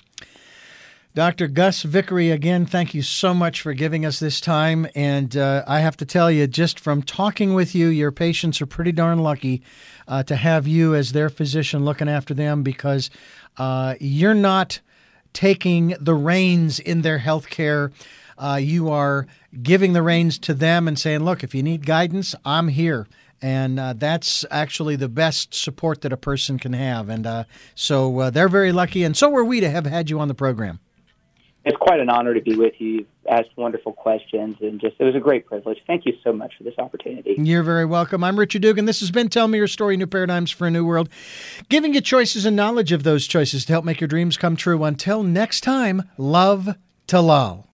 Doctor Gus Vickery, again, thank you so much for giving us this time. And uh, I have to tell you, just from talking with you, your patients are pretty darn lucky uh, to have you as their physician looking after them, because uh, you're not taking the reins in their health care. Uh, you are giving the reins to them and saying, look, if you need guidance, I'm here. And uh, that's actually the best support that a person can have. And uh, so uh, they're very lucky, and so are we to have had you on the program. It's quite an honor to be with you. You've asked wonderful questions, and just it was a great privilege. Thank you so much for this opportunity. You're very welcome. I'm Richard Dugan. This has been Tell Me Your Story, New Paradigms for a New World, giving you choices and knowledge of those choices to help make your dreams come true. Until next time, love to lol.